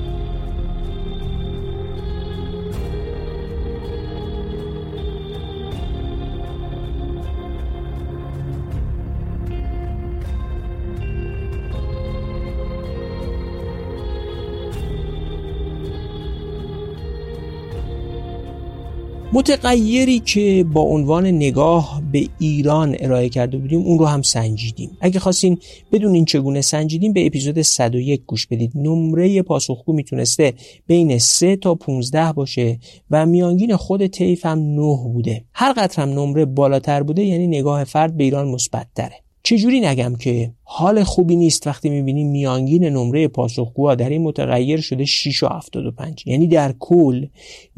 متغیری که با عنوان نگاه به ایران ارائه کرده بودیم اون رو هم سنجیدیم. اگه خواستین بدونین چگونه سنجیدیم به اپیزود صد و یک گوش بدید. نمره پاسخگو میتونسته بین سه تا پونزده باشه و میانگین خود طیف هم نه بوده. هر قدر هم نمره بالاتر بوده یعنی نگاه فرد به ایران مثبت‌تره. چجوری نگم که حال خوبی نیست وقتی میبینیم میانگین نمره پاسخگوها در این متغیر شده شش و هفتاد و پنج، یعنی در کل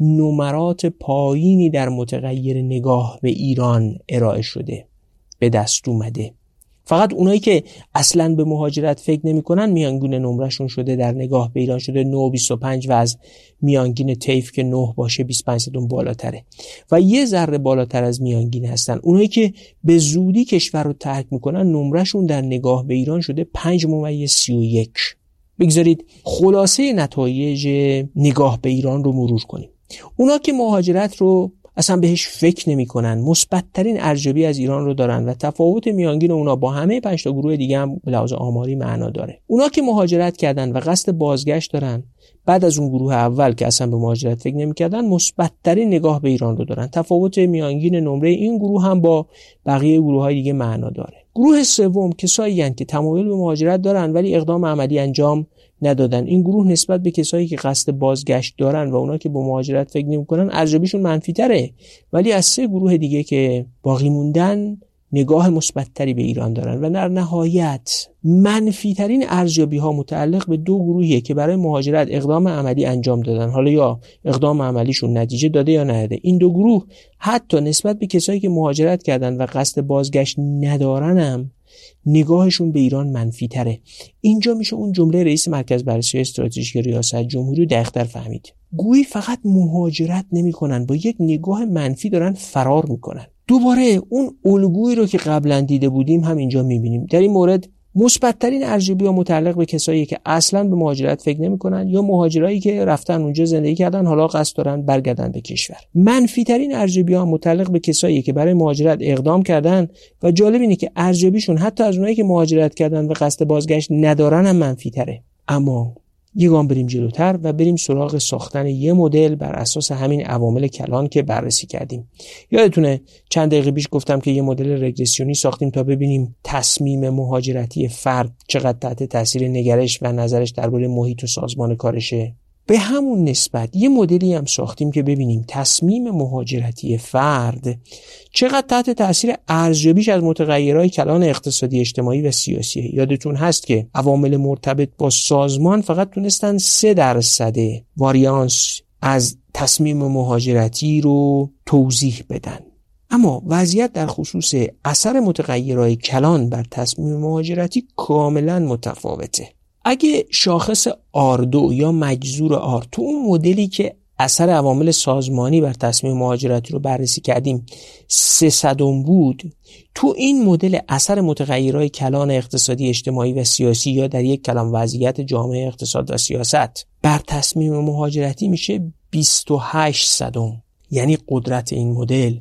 نمرات پایینی در متغیر نگاه به ایران ارائه شده، به دست اومده. فقط اونایی که اصلاً به مهاجرت فکر نمی‌کنن میانگین نمرهشون شده در نگاه به ایران شده نه و بیست و پنج و از میانگین طیف که نه باشه بیست و پنج صدم بالاتره و یه ذره بالاتر از میانگین هستن اونایی که به زودی کشور رو ترک میکنن نمرهشون در نگاه به ایران شده پنج ممیز سی و یک. بگذارید خلاصه نتایج نگاه به ایران رو مرور کنیم. اونا که مهاجرت رو اصلا بهش فکر نمی کنن، مثبت ترین ارزیابی از ایران رو دارن و تفاوت میانگین اونا با همه پنج تا گروه دیگه هم به لحاظ آماری معنا داره. اونا که مهاجرت کردن و قصد بازگشت دارن بعد از اون گروه اول که اصلا به مهاجرت فکر نمی کردن مثبت ترین نگاه به ایران رو دارن. تفاوت میانگین نمره این گروه هم با بقیه گروه های دیگه معنا داره. گروه سوم کسایی هستند که تمایل به مهاجرت دارن ولی اقدام عملی انجام ندادن. این گروه نسبت به کسایی که قصد بازگشت دارن و اونا که به مهاجرت فکر نمی‌کنن ارزیابیشون منفی تره، ولی از سه گروه دیگه که باقی موندن نگاه مثبت‌تری به ایران دارن و در نهایت منفی ترین ارزیابی ها متعلق به دو گروهیه که برای مهاجرت اقدام عملی انجام دادن، حالا یا اقدام عملیشون نتیجه داده یا نداده. این دو گروه حتی نسبت به کسایی که مهاجرت کردن و قصد بازگشت ندارنم نگاهشون به ایران منفی تره. اینجا میشه اون جمله رئیس مرکز بررسی استراتژیک ریاست جمهوری رو دقیق‌تر فهمید. گویی فقط مهاجرت نمیکنن، با یک نگاه منفی دارن فرار میکنن. دوباره اون الگویی رو که قبلا دیده بودیم هم اینجا میبینیم. در این مورد مثبت‌ترین ارزیابی‌ها متعلق به کسایی که اصلاً به مهاجرت فکر نمی‌کنن یا مهاجرایی که رفتن اونجا زندگی کردن حالا قصد دارن برگردن به کشور. منفی‌ترین ارزیابی‌ها متعلق به کسایی که برای مهاجرت اقدام کردن و جالب اینه که ارزیابیشون حتی از اونایی که مهاجرت کردن و قصد بازگشت ندارن هم منفی‌تره. اما یه گام بریم جلوتر و بریم سراغ ساختن یه مدل بر اساس همین عوامل کلان که بررسی کردیم. یادتونه چند دقیقه پیش گفتم که یه مدل رگرسیونی ساختیم تا ببینیم تصمیم مهاجرتی فرد چقدر تحت تاثیر نگرش و نظرش درباره محیط و سازمان کارشه. به همون نسبت یه مدلی هم ساختیم که ببینیم تصمیم مهاجرتی فرد چقدر تحت تاثیر ارزیابیش از متغیرهای کلان اقتصادی، اجتماعی و سیاسیه. یادتون هست که عوامل مرتبط با سازمان فقط تونستن سه درصد واریانس از تصمیم مهاجرتی رو توضیح بدن. اما وضعیت در خصوص اثر متغیرهای کلان بر تصمیم مهاجرتی کاملا متفاوته. اگه شاخص آر دو یا مجذور آر تو اون مدلی که اثر عوامل سازمانی بر تصمیم مهاجرتی رو بررسی کردیم سه صدم بود، تو این مدل اثر متغیرهای کلان اقتصادی، اجتماعی و سیاسی یا در یک کلام وضعیت جامعه، اقتصاد و سیاست بر تصمیم مهاجرتی میشه بیست و هشت صدم. یعنی قدرت این مدل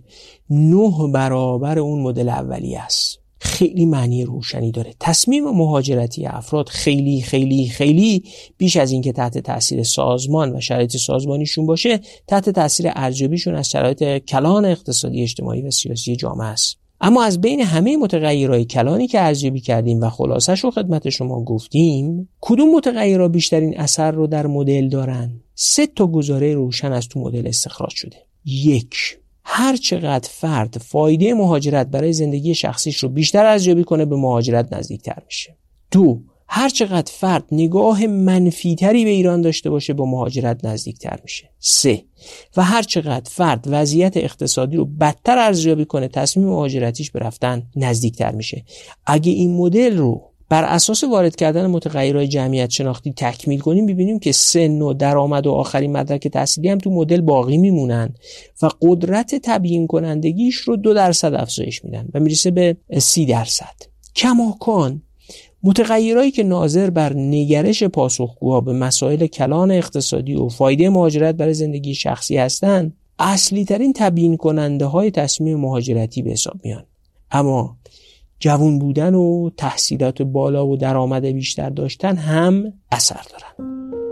نه برابر اون مدل اولی است. خیلی معنی روشنی داره. تصمیم مهاجرتی افراد خیلی خیلی خیلی بیش از این که تحت تاثیر سازمان و شرایط سازمانیشون باشه، تحت تاثیر ارزیابیشون از شرایط کلان اقتصادی، اجتماعی و سیاسی جامعه است. اما از بین همه متغیرهای کلانی که ارزیابی کردیم و خلاصش رو خدمت شما گفتیم، کدوم متغیرها بیشترین اثر رو در مدل دارن؟ سه تا گزاره روشن از تو مدل استخراج شده. یک، هر چقدر فرد فایده مهاجرت برای زندگی شخصیش رو بیشتر ارزیابی کنه به مهاجرت نزدیکتر میشه. دو، هر چقدر فرد نگاه منفی‌تری به ایران داشته باشه با مهاجرت نزدیکتر میشه. سه، و هر چقدر فرد وضعیت اقتصادی رو بدتر ارزیابی کنه تصمیم مهاجرتیش به رفتن نزدیکتر میشه. اگه این مدل رو بر اساس وارد کردن متغیرهای جمعیت شناختی تکمیل کنیم، ببینیم که سن و درآمد و آخرین مدرک تحصیلی هم تو مدل باقی میمونن و قدرت تبیین کنندگیش رو دو درصد افزایش میدن و میرسه به سی درصد. کماکان متغیرهایی که ناظر بر نگرش پاسخگوها به مسائل کلان اقتصادی و فایده مهاجرت برای زندگی شخصی هستند، اصلی ترین تبیین کننده های تصمیم مهاجرتی به حساب میان. اما جوان بودن و تحصیلات بالا و درآمد بیشتر داشتن هم اثر دارن.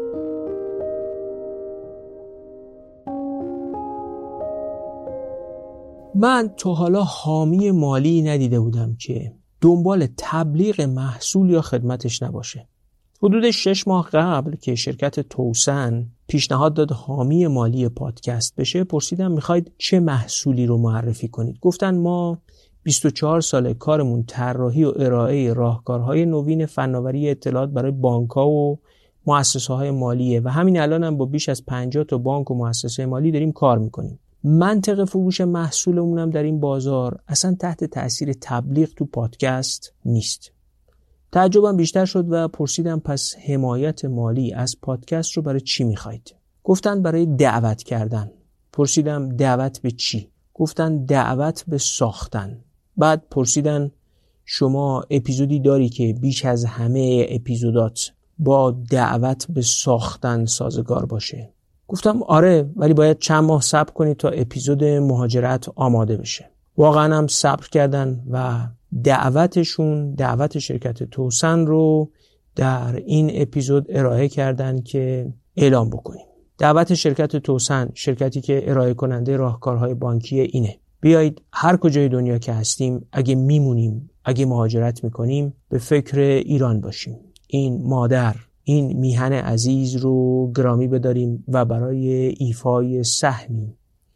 من تا حالا حامی مالی ندیده بودم که دنبال تبلیغ محصول یا خدمتش نباشه. حدود شش ماه قبل که شرکت توسن پیشنهاد داد حامی مالی پادکست بشه، پرسیدم میخواید چه محصولی رو معرفی کنید؟ گفتن ما بیست و چهار ساله کارمون طراحی و ارائه راهکارهای نوین فناوری اطلاعات برای بانک‌ها و مؤسسه‌های مالیه و همین الان هم با بیش از پنجاه تا بانک و مؤسسه مالی داریم کار میکنیم. منطق فروش محصولمون هم در این بازار اصلا تحت تأثیر تبلیغ تو پادکست نیست. تعجبم بیشتر شد و پرسیدم پس حمایت مالی از پادکست رو برای چی میخواید؟ گفتن برای دعوت کردن. پرسیدم دعوت به چی؟ گفتن دعوت به ساختن. بعد پرسیدن شما اپیزودی داری که بیش از همه اپیزودات با دعوت به ساختن سازگار باشه؟ گفتم آره، ولی باید چند ماه صبر کنید تا اپیزود مهاجرت آماده بشه. واقعا هم صبر کردن و دعوتشون، دعوت شرکت توسن رو در این اپیزود ارائه کردن که اعلام بکنیم. دعوت شرکت توسن، شرکتی که ارائه کننده راهکارهای بانکی، اینه: بیایید هر کجای دنیا که هستیم، اگه میمونیم، اگه مهاجرت میکنیم، به فکر ایران باشیم. این مادر، این میهن عزیز رو گرامی بداریم و برای ایفای سهمی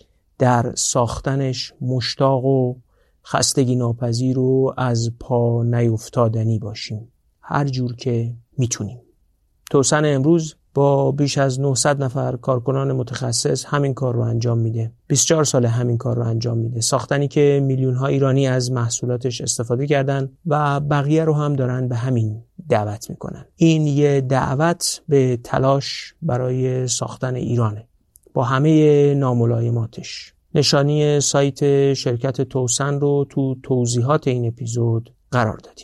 در ساختنش مشتاق و خستگی ناپذیر و از پا نیفتادنی باشیم، هر جور که میتونیم. توسن امروز با بیش از نهصد نفر کارکنان متخصص همین کار رو انجام میده. بیست و چهار ساله همین کار رو انجام میده. ساختنی که میلیون ها ایرانی از محصولاتش استفاده کردن و بقیه رو هم دارن به همین دعوت میکنن. این یه دعوت به تلاش برای ساختن ایرانه با همه ناملایماتش. نشانی سایت شرکت توسن رو تو توضیحات این اپیزود قرار دادیم.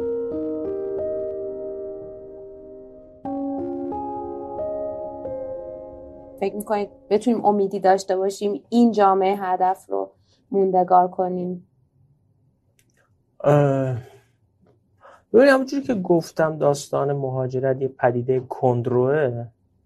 فکر میکنید بتونیم امیدی داشته باشیم این جامعه هدف رو موندگار کنیم؟ ببینید، همونجوری که گفتم داستان مهاجرت یه پدیده کندروه.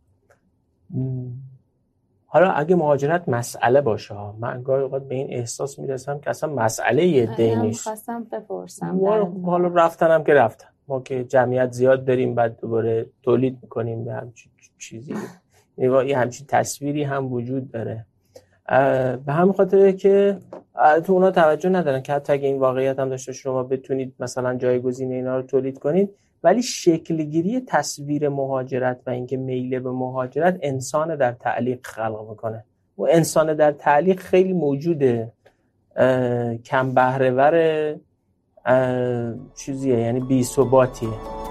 حالا اگه مهاجرت مسئله باشه ها، من گاهی اوقات به این احساس میرسم که اصلا مسئله یه ده نیست. خواستم بپرسم. حالا رفتنم که رفتن، ما که جمعیت زیاد داریم بعد دوباره تولید میکنیم به همچین چیزی. یه همچین تصویری هم وجود داره. به همین خاطره که تو اونا توجه ندارن که حتی اگه این واقعیت هم داشته شما بتونید مثلا جایگزین اینا رو تولید کنید، ولی شکلگیری تصویر مهاجرت و اینکه میل به مهاجرت انسان در تعلیق خلق میکنه. و انسان در تعلیق خیلی موجوده، کم بهره ور چیزیه، یعنی بی ثباتیه.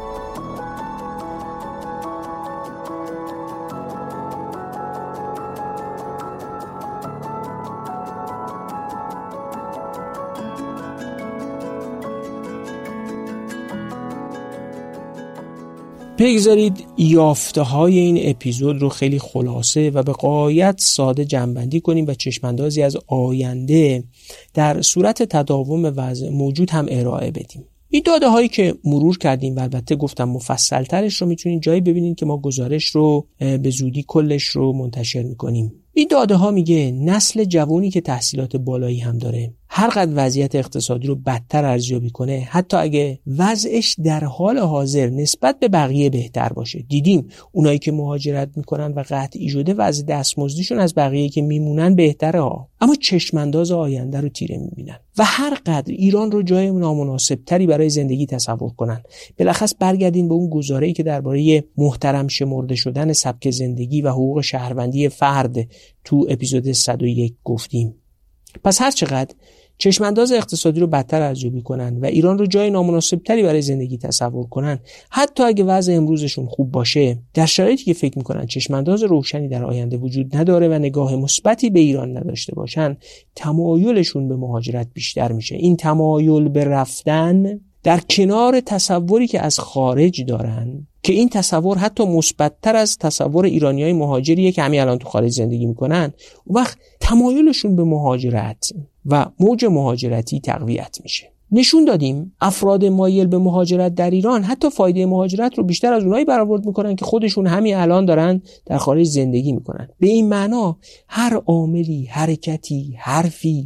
بگذارید یافته های این اپیزود رو خیلی خلاصه و به غایت ساده جمع‌بندی کنیم و چشماندازی از آینده در صورت تداوم وضع موجود هم ارائه بدیم. این داده هایی که مرور کردیم و البته گفتم مفصل ترش رو میتونید جایی ببینید که ما گزارش رو به زودی کلش رو منتشر میکنیم. این داده ها میگه نسل جوانی که تحصیلات بالایی هم داره هر قدر وضعیت اقتصادی رو بدتر ارزیابی کنه، حتی اگه وضعش در حال حاضر نسبت به بقیه بهتر باشه. دیدیم اونایی که مهاجرت میکنن و قطعی شده وضع دستمزدیشون از بقیه که میمونن بهتره ها، اما چشمانداز آینده رو تیره میبینن و هر قدر ایران رو جای نامناسب تری برای زندگی تصور کنن. بالاخص برگردین به اون گزاره‌ای که درباره محترم شمرده شدن سبک زندگی و حقوق شهروندی فرد تو اپیزود صد و یک گفتیم. پس هر چقدر چشمانداز اقتصادی رو بدتر ارزیابی کنن و ایران رو جای نامناسب تری برای زندگی تصور کنن، حتی اگه وضع امروزشون خوب باشه، در شرایطی که فکر میکنن چشمانداز روشنی در آینده وجود نداره و نگاه مثبتی به ایران نداشته باشن، تمایلشون به مهاجرت بیشتر میشه. این تمایل به رفتن در کنار تصوری که از خارج دارن که این تصور حتی مثبت‌تر از تصور ایرانیای مهاجریه که همین الان تو خارج زندگی میکنن، اون وقت تمایلشون به مهاجرت و موج مهاجرتی تقویت میشه. نشون دادیم افراد مایل به مهاجرت در ایران حتی فایده مهاجرت رو بیشتر از اونایی برآورد میکنن که خودشون همین الان دارن در خارج زندگی میکنن. به این معنا هر عاملی، حرکتی، حرفی،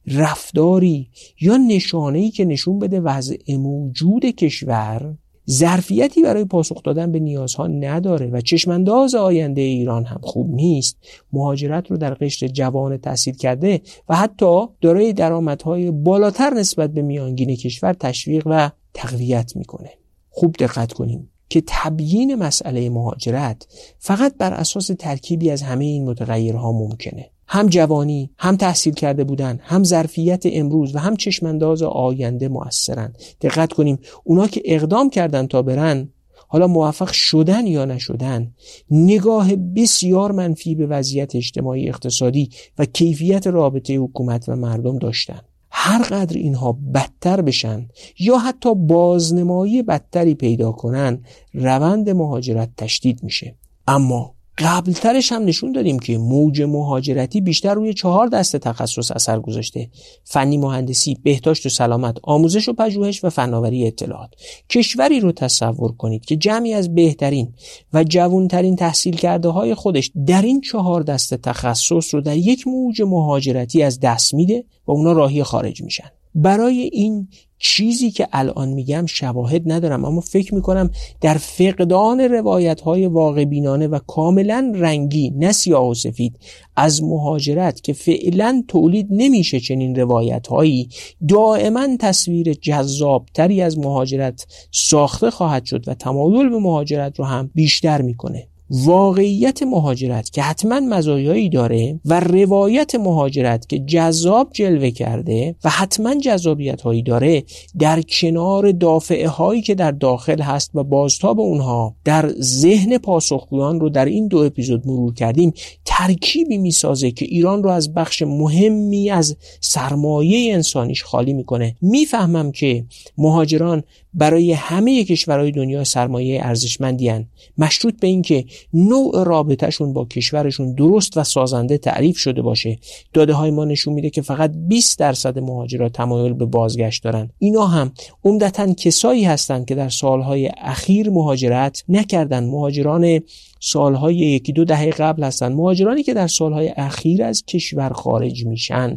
رفتاری یا نشانه‌ای که نشون بده وضع موجود کشور ظرفیتی برای پاسخ دادن به نیازها نداره و چشمانداز آینده ایران هم خوب نیست، مهاجرت رو در قشر جوان تحصیل کرده و حتی دارای درآمدهای بالاتر نسبت به میانگین کشور تشویق و تقویت میکنه. خوب دقت کنیم که تبیین مسئله مهاجرت فقط بر اساس ترکیبی از همه این متغیرها ممکنه. هم جوانی، هم تحصیل کرده بودن، هم ظرفیت امروز و هم چشمانداز آینده مؤثرن. دقت کنیم اونا که اقدام کردن تا برن، حالا موفق شدن یا نشدن، نگاه بسیار منفی به وضعیت اجتماعی اقتصادی و کیفیت رابطه حکومت و مردم داشتن. هر قدر اینها بدتر بشن یا حتی بازنمایی بدتری پیدا کنن، روند مهاجرت تشدید میشه. اما قبلترش هم نشون دادیم که موج مهاجرتی بیشتر روی چهار دسته تخصص اثر گذاشته: فنی مهندسی، بهداشت و سلامت، آموزش و پژوهش و فناوری اطلاعات. کشوری رو تصور کنید که جمعی از بهترین و جوانترین تحصیل کرده های خودش در این چهار دسته تخصص رو در یک موج مهاجرتی از دست میده و اونا راهی خارج میشن. برای این چیزی که الان میگم شواهد ندارم، اما فکر میکنم در فقدان روایت‌های واقع بینانه و کاملا رنگی، نه سیاه و سفید، از مهاجرت که فعلا تولید نمیشه چنین روایت‌هایی، دائما تصویر جذابتری از مهاجرت ساخته خواهد شد و تمایل به مهاجرت رو هم بیشتر میکنه. واقعیت مهاجرت که حتما مزایایی داره و روایت مهاجرت که جذاب جلوه کرده و حتما جذابیت هایی داره، در کنار دافعه هایی که در داخل هست و بازتاب اونها در ذهن پاسخگویان رو در این دو اپیزود مرور کردیم، ترکیبی میسازه که ایران رو از بخش مهمی از سرمایه انسانیش خالی میکنه. میفهمم که مهاجران برای همه کشورهای دنیا سرمایه ارزشمندی هستند، مشروط به این که نوع رابطهشون با کشورشون درست و سازنده تعریف شده باشه. داده های ما نشون میده که فقط بیست درصد مهاجرات تمایل به بازگشت دارن. اینا هم عمدتاً کسایی هستند که در سالهای اخیر مهاجرت نکردن. مهاجران سالهای یکی دو دهه قبل هستن. مهاجرانی که در سالهای اخیر از کشور خارج میشن،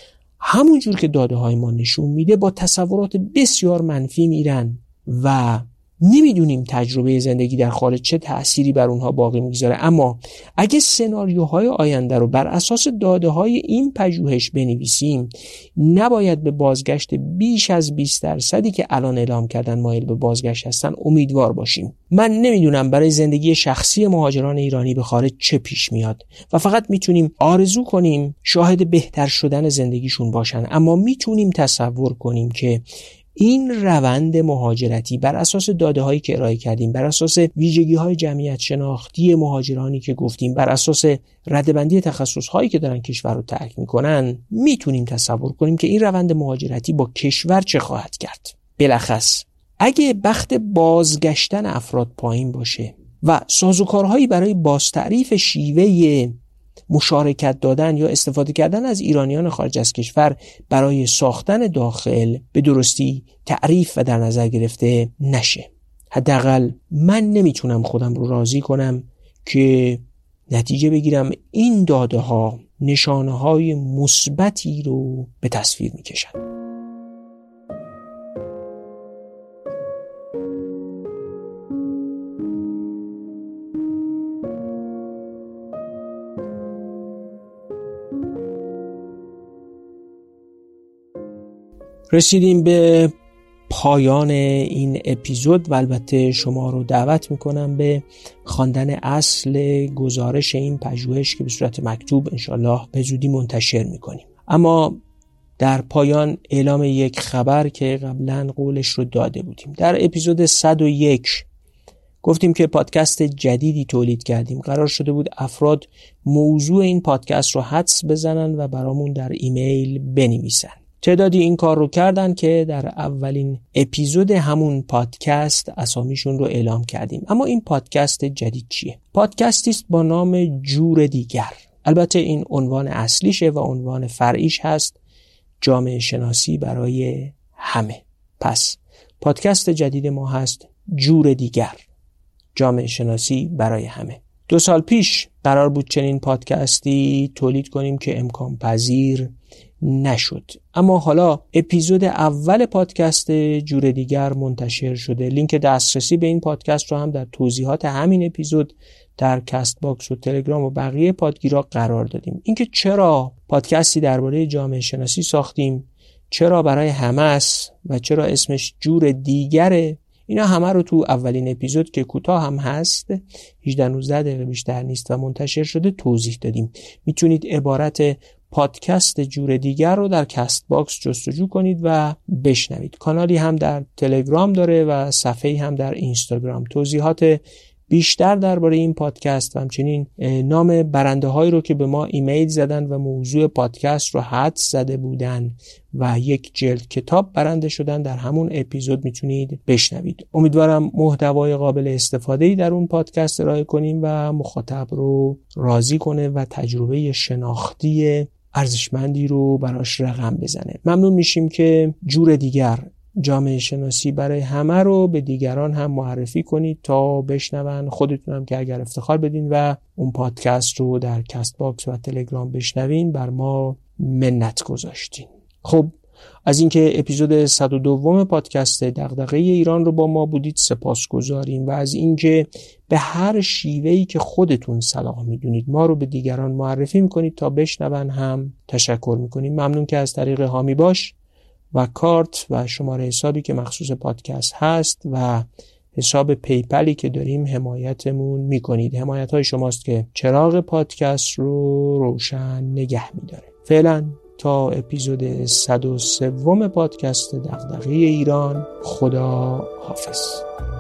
همون جور که داده های ما نشون میده، با تصورات بسیار منفی میرن و نمیدونیم تجربه زندگی در خارج چه تأثیری بر اونها باقی میگذاره. اما اگه سناریوهای آینده رو بر اساس داده های این پژوهش بنویسیم، نباید به بازگشت بیش از بیست درصدی که الان اعلام کردن مایل به بازگشت هستن امیدوار باشیم. من نمیدونم برای زندگی شخصی مهاجران ایرانی به خارج چه پیش میاد و فقط میتونیم آرزو کنیم شاهد بهتر شدن زندگیشون باشن، اما میتونیم تصور کنیم که این روند مهاجرتی بر اساس داده هایی که ارائه کردیم، بر اساس ویژگی های جمعیت شناختی مهاجرانی که گفتیم، بر اساس ردبندی تخصص هایی که دارن کشور رو ترک میکنن، میتونیم تصور کنیم که این روند مهاجرتی با کشور چه خواهد کرد. بالاخص اگه بخت بازگشتن افراد پایین باشه و سازوکارهایی برای بازتعریف شیوه مشارکت دادن یا استفاده کردن از ایرانیان خارج از کشور برای ساختن داخل به درستی تعریف و در نظر گرفته نشه، حداقل من نمیتونم خودم رو راضی کنم که نتیجه بگیرم این داده ها نشانه های مثبتی رو به تصویر میکشن. رسیدیم به پایان این اپیزود و البته شما رو دعوت میکنم به خواندن اصل گزارش این پژوهش که به صورت مکتوب انشالله به زودی منتشر میکنیم. اما در پایان اعلام یک خبر که قبلا قولش رو داده بودیم. در اپیزود صد و یک گفتیم که پادکست جدیدی تولید کردیم. قرار شده بود افراد موضوع این پادکست رو حدس بزنن و برامون در ایمیل بنویسن. تعدادی این کار رو کردن که در اولین اپیزود همون پادکست اسامیشون رو اعلام کردیم. اما این پادکست جدید چیه؟ پادکستی است با نام جور دیگر. البته این عنوان اصلیشه و عنوان فرعیش هست جامعه شناسی برای همه. پس پادکست جدید ما هست جور دیگر، جامعه شناسی برای همه. دو سال پیش قرار بود چنین پادکستی تولید کنیم که امکان پذیر نشد. اما حالا اپیزود اول پادکست جور دیگر منتشر شده. لینک دسترسی به این پادکست رو هم در توضیحات همین اپیزود در کست باکس و تلگرام و بقیه پادگیرها قرار دادیم. اینکه چرا پادکستی درباره جامعه شناسی ساختیم، چرا برای همه است و چرا اسمش جور دیگره، اینا همه رو تو اولین اپیزود که کوتاه هم هست هجده نوزده دقیقه بیشتر نیست و منتشر شده توضیح دادیم. میتونید عبارت پادکست جور دیگر رو در کست باکس جستجو کنید و بشنوید. کانالی هم در تلگرام داره و صفحه‌ای هم در اینستاگرام. توضیحات بیشتر درباره این پادکست و همچنین نام برنده هایی رو که به ما ایمیل زدن و موضوع پادکست رو حدس زده بودن و یک جلد کتاب برنده شدن در همون اپیزود میتونید بشنوید. امیدوارم محتوای قابل استفاده‌ای در اون پادکست ارائه کنیم و مخاطب رو راضی کنه و تجربه شناختی ارزشمندی رو براش رقم بزنه. ممنون میشیم که جور دیگر، جامعه شناسی برای همه رو به دیگران هم معرفی کنید تا بشنون. خودتون هم که اگر افتخار بدین و اون پادکست رو در کست باکس و تلگرام بشنوین بر ما منت گذاشتین. خب از اینکه اپیزود صد و دو پادکست دغدغه ایران رو با ما بودید سپاسگزاریم و از اینکه به هر شیوهی که خودتون صلاح میدونید ما رو به دیگران معرفی میکنید تا بشنون هم تشکر میکنیم. ممنون که از طریق هامی باش و کارت و شماره حسابی که مخصوص پادکست هست و حساب پیپلی که داریم حمایتمون میکنید. حمایت های شماست که چراغ پادکست رو روشن نگه میداره. فعلا تا اپیزود صد و سه پادکست دغدغه ایران، خدا حافظ.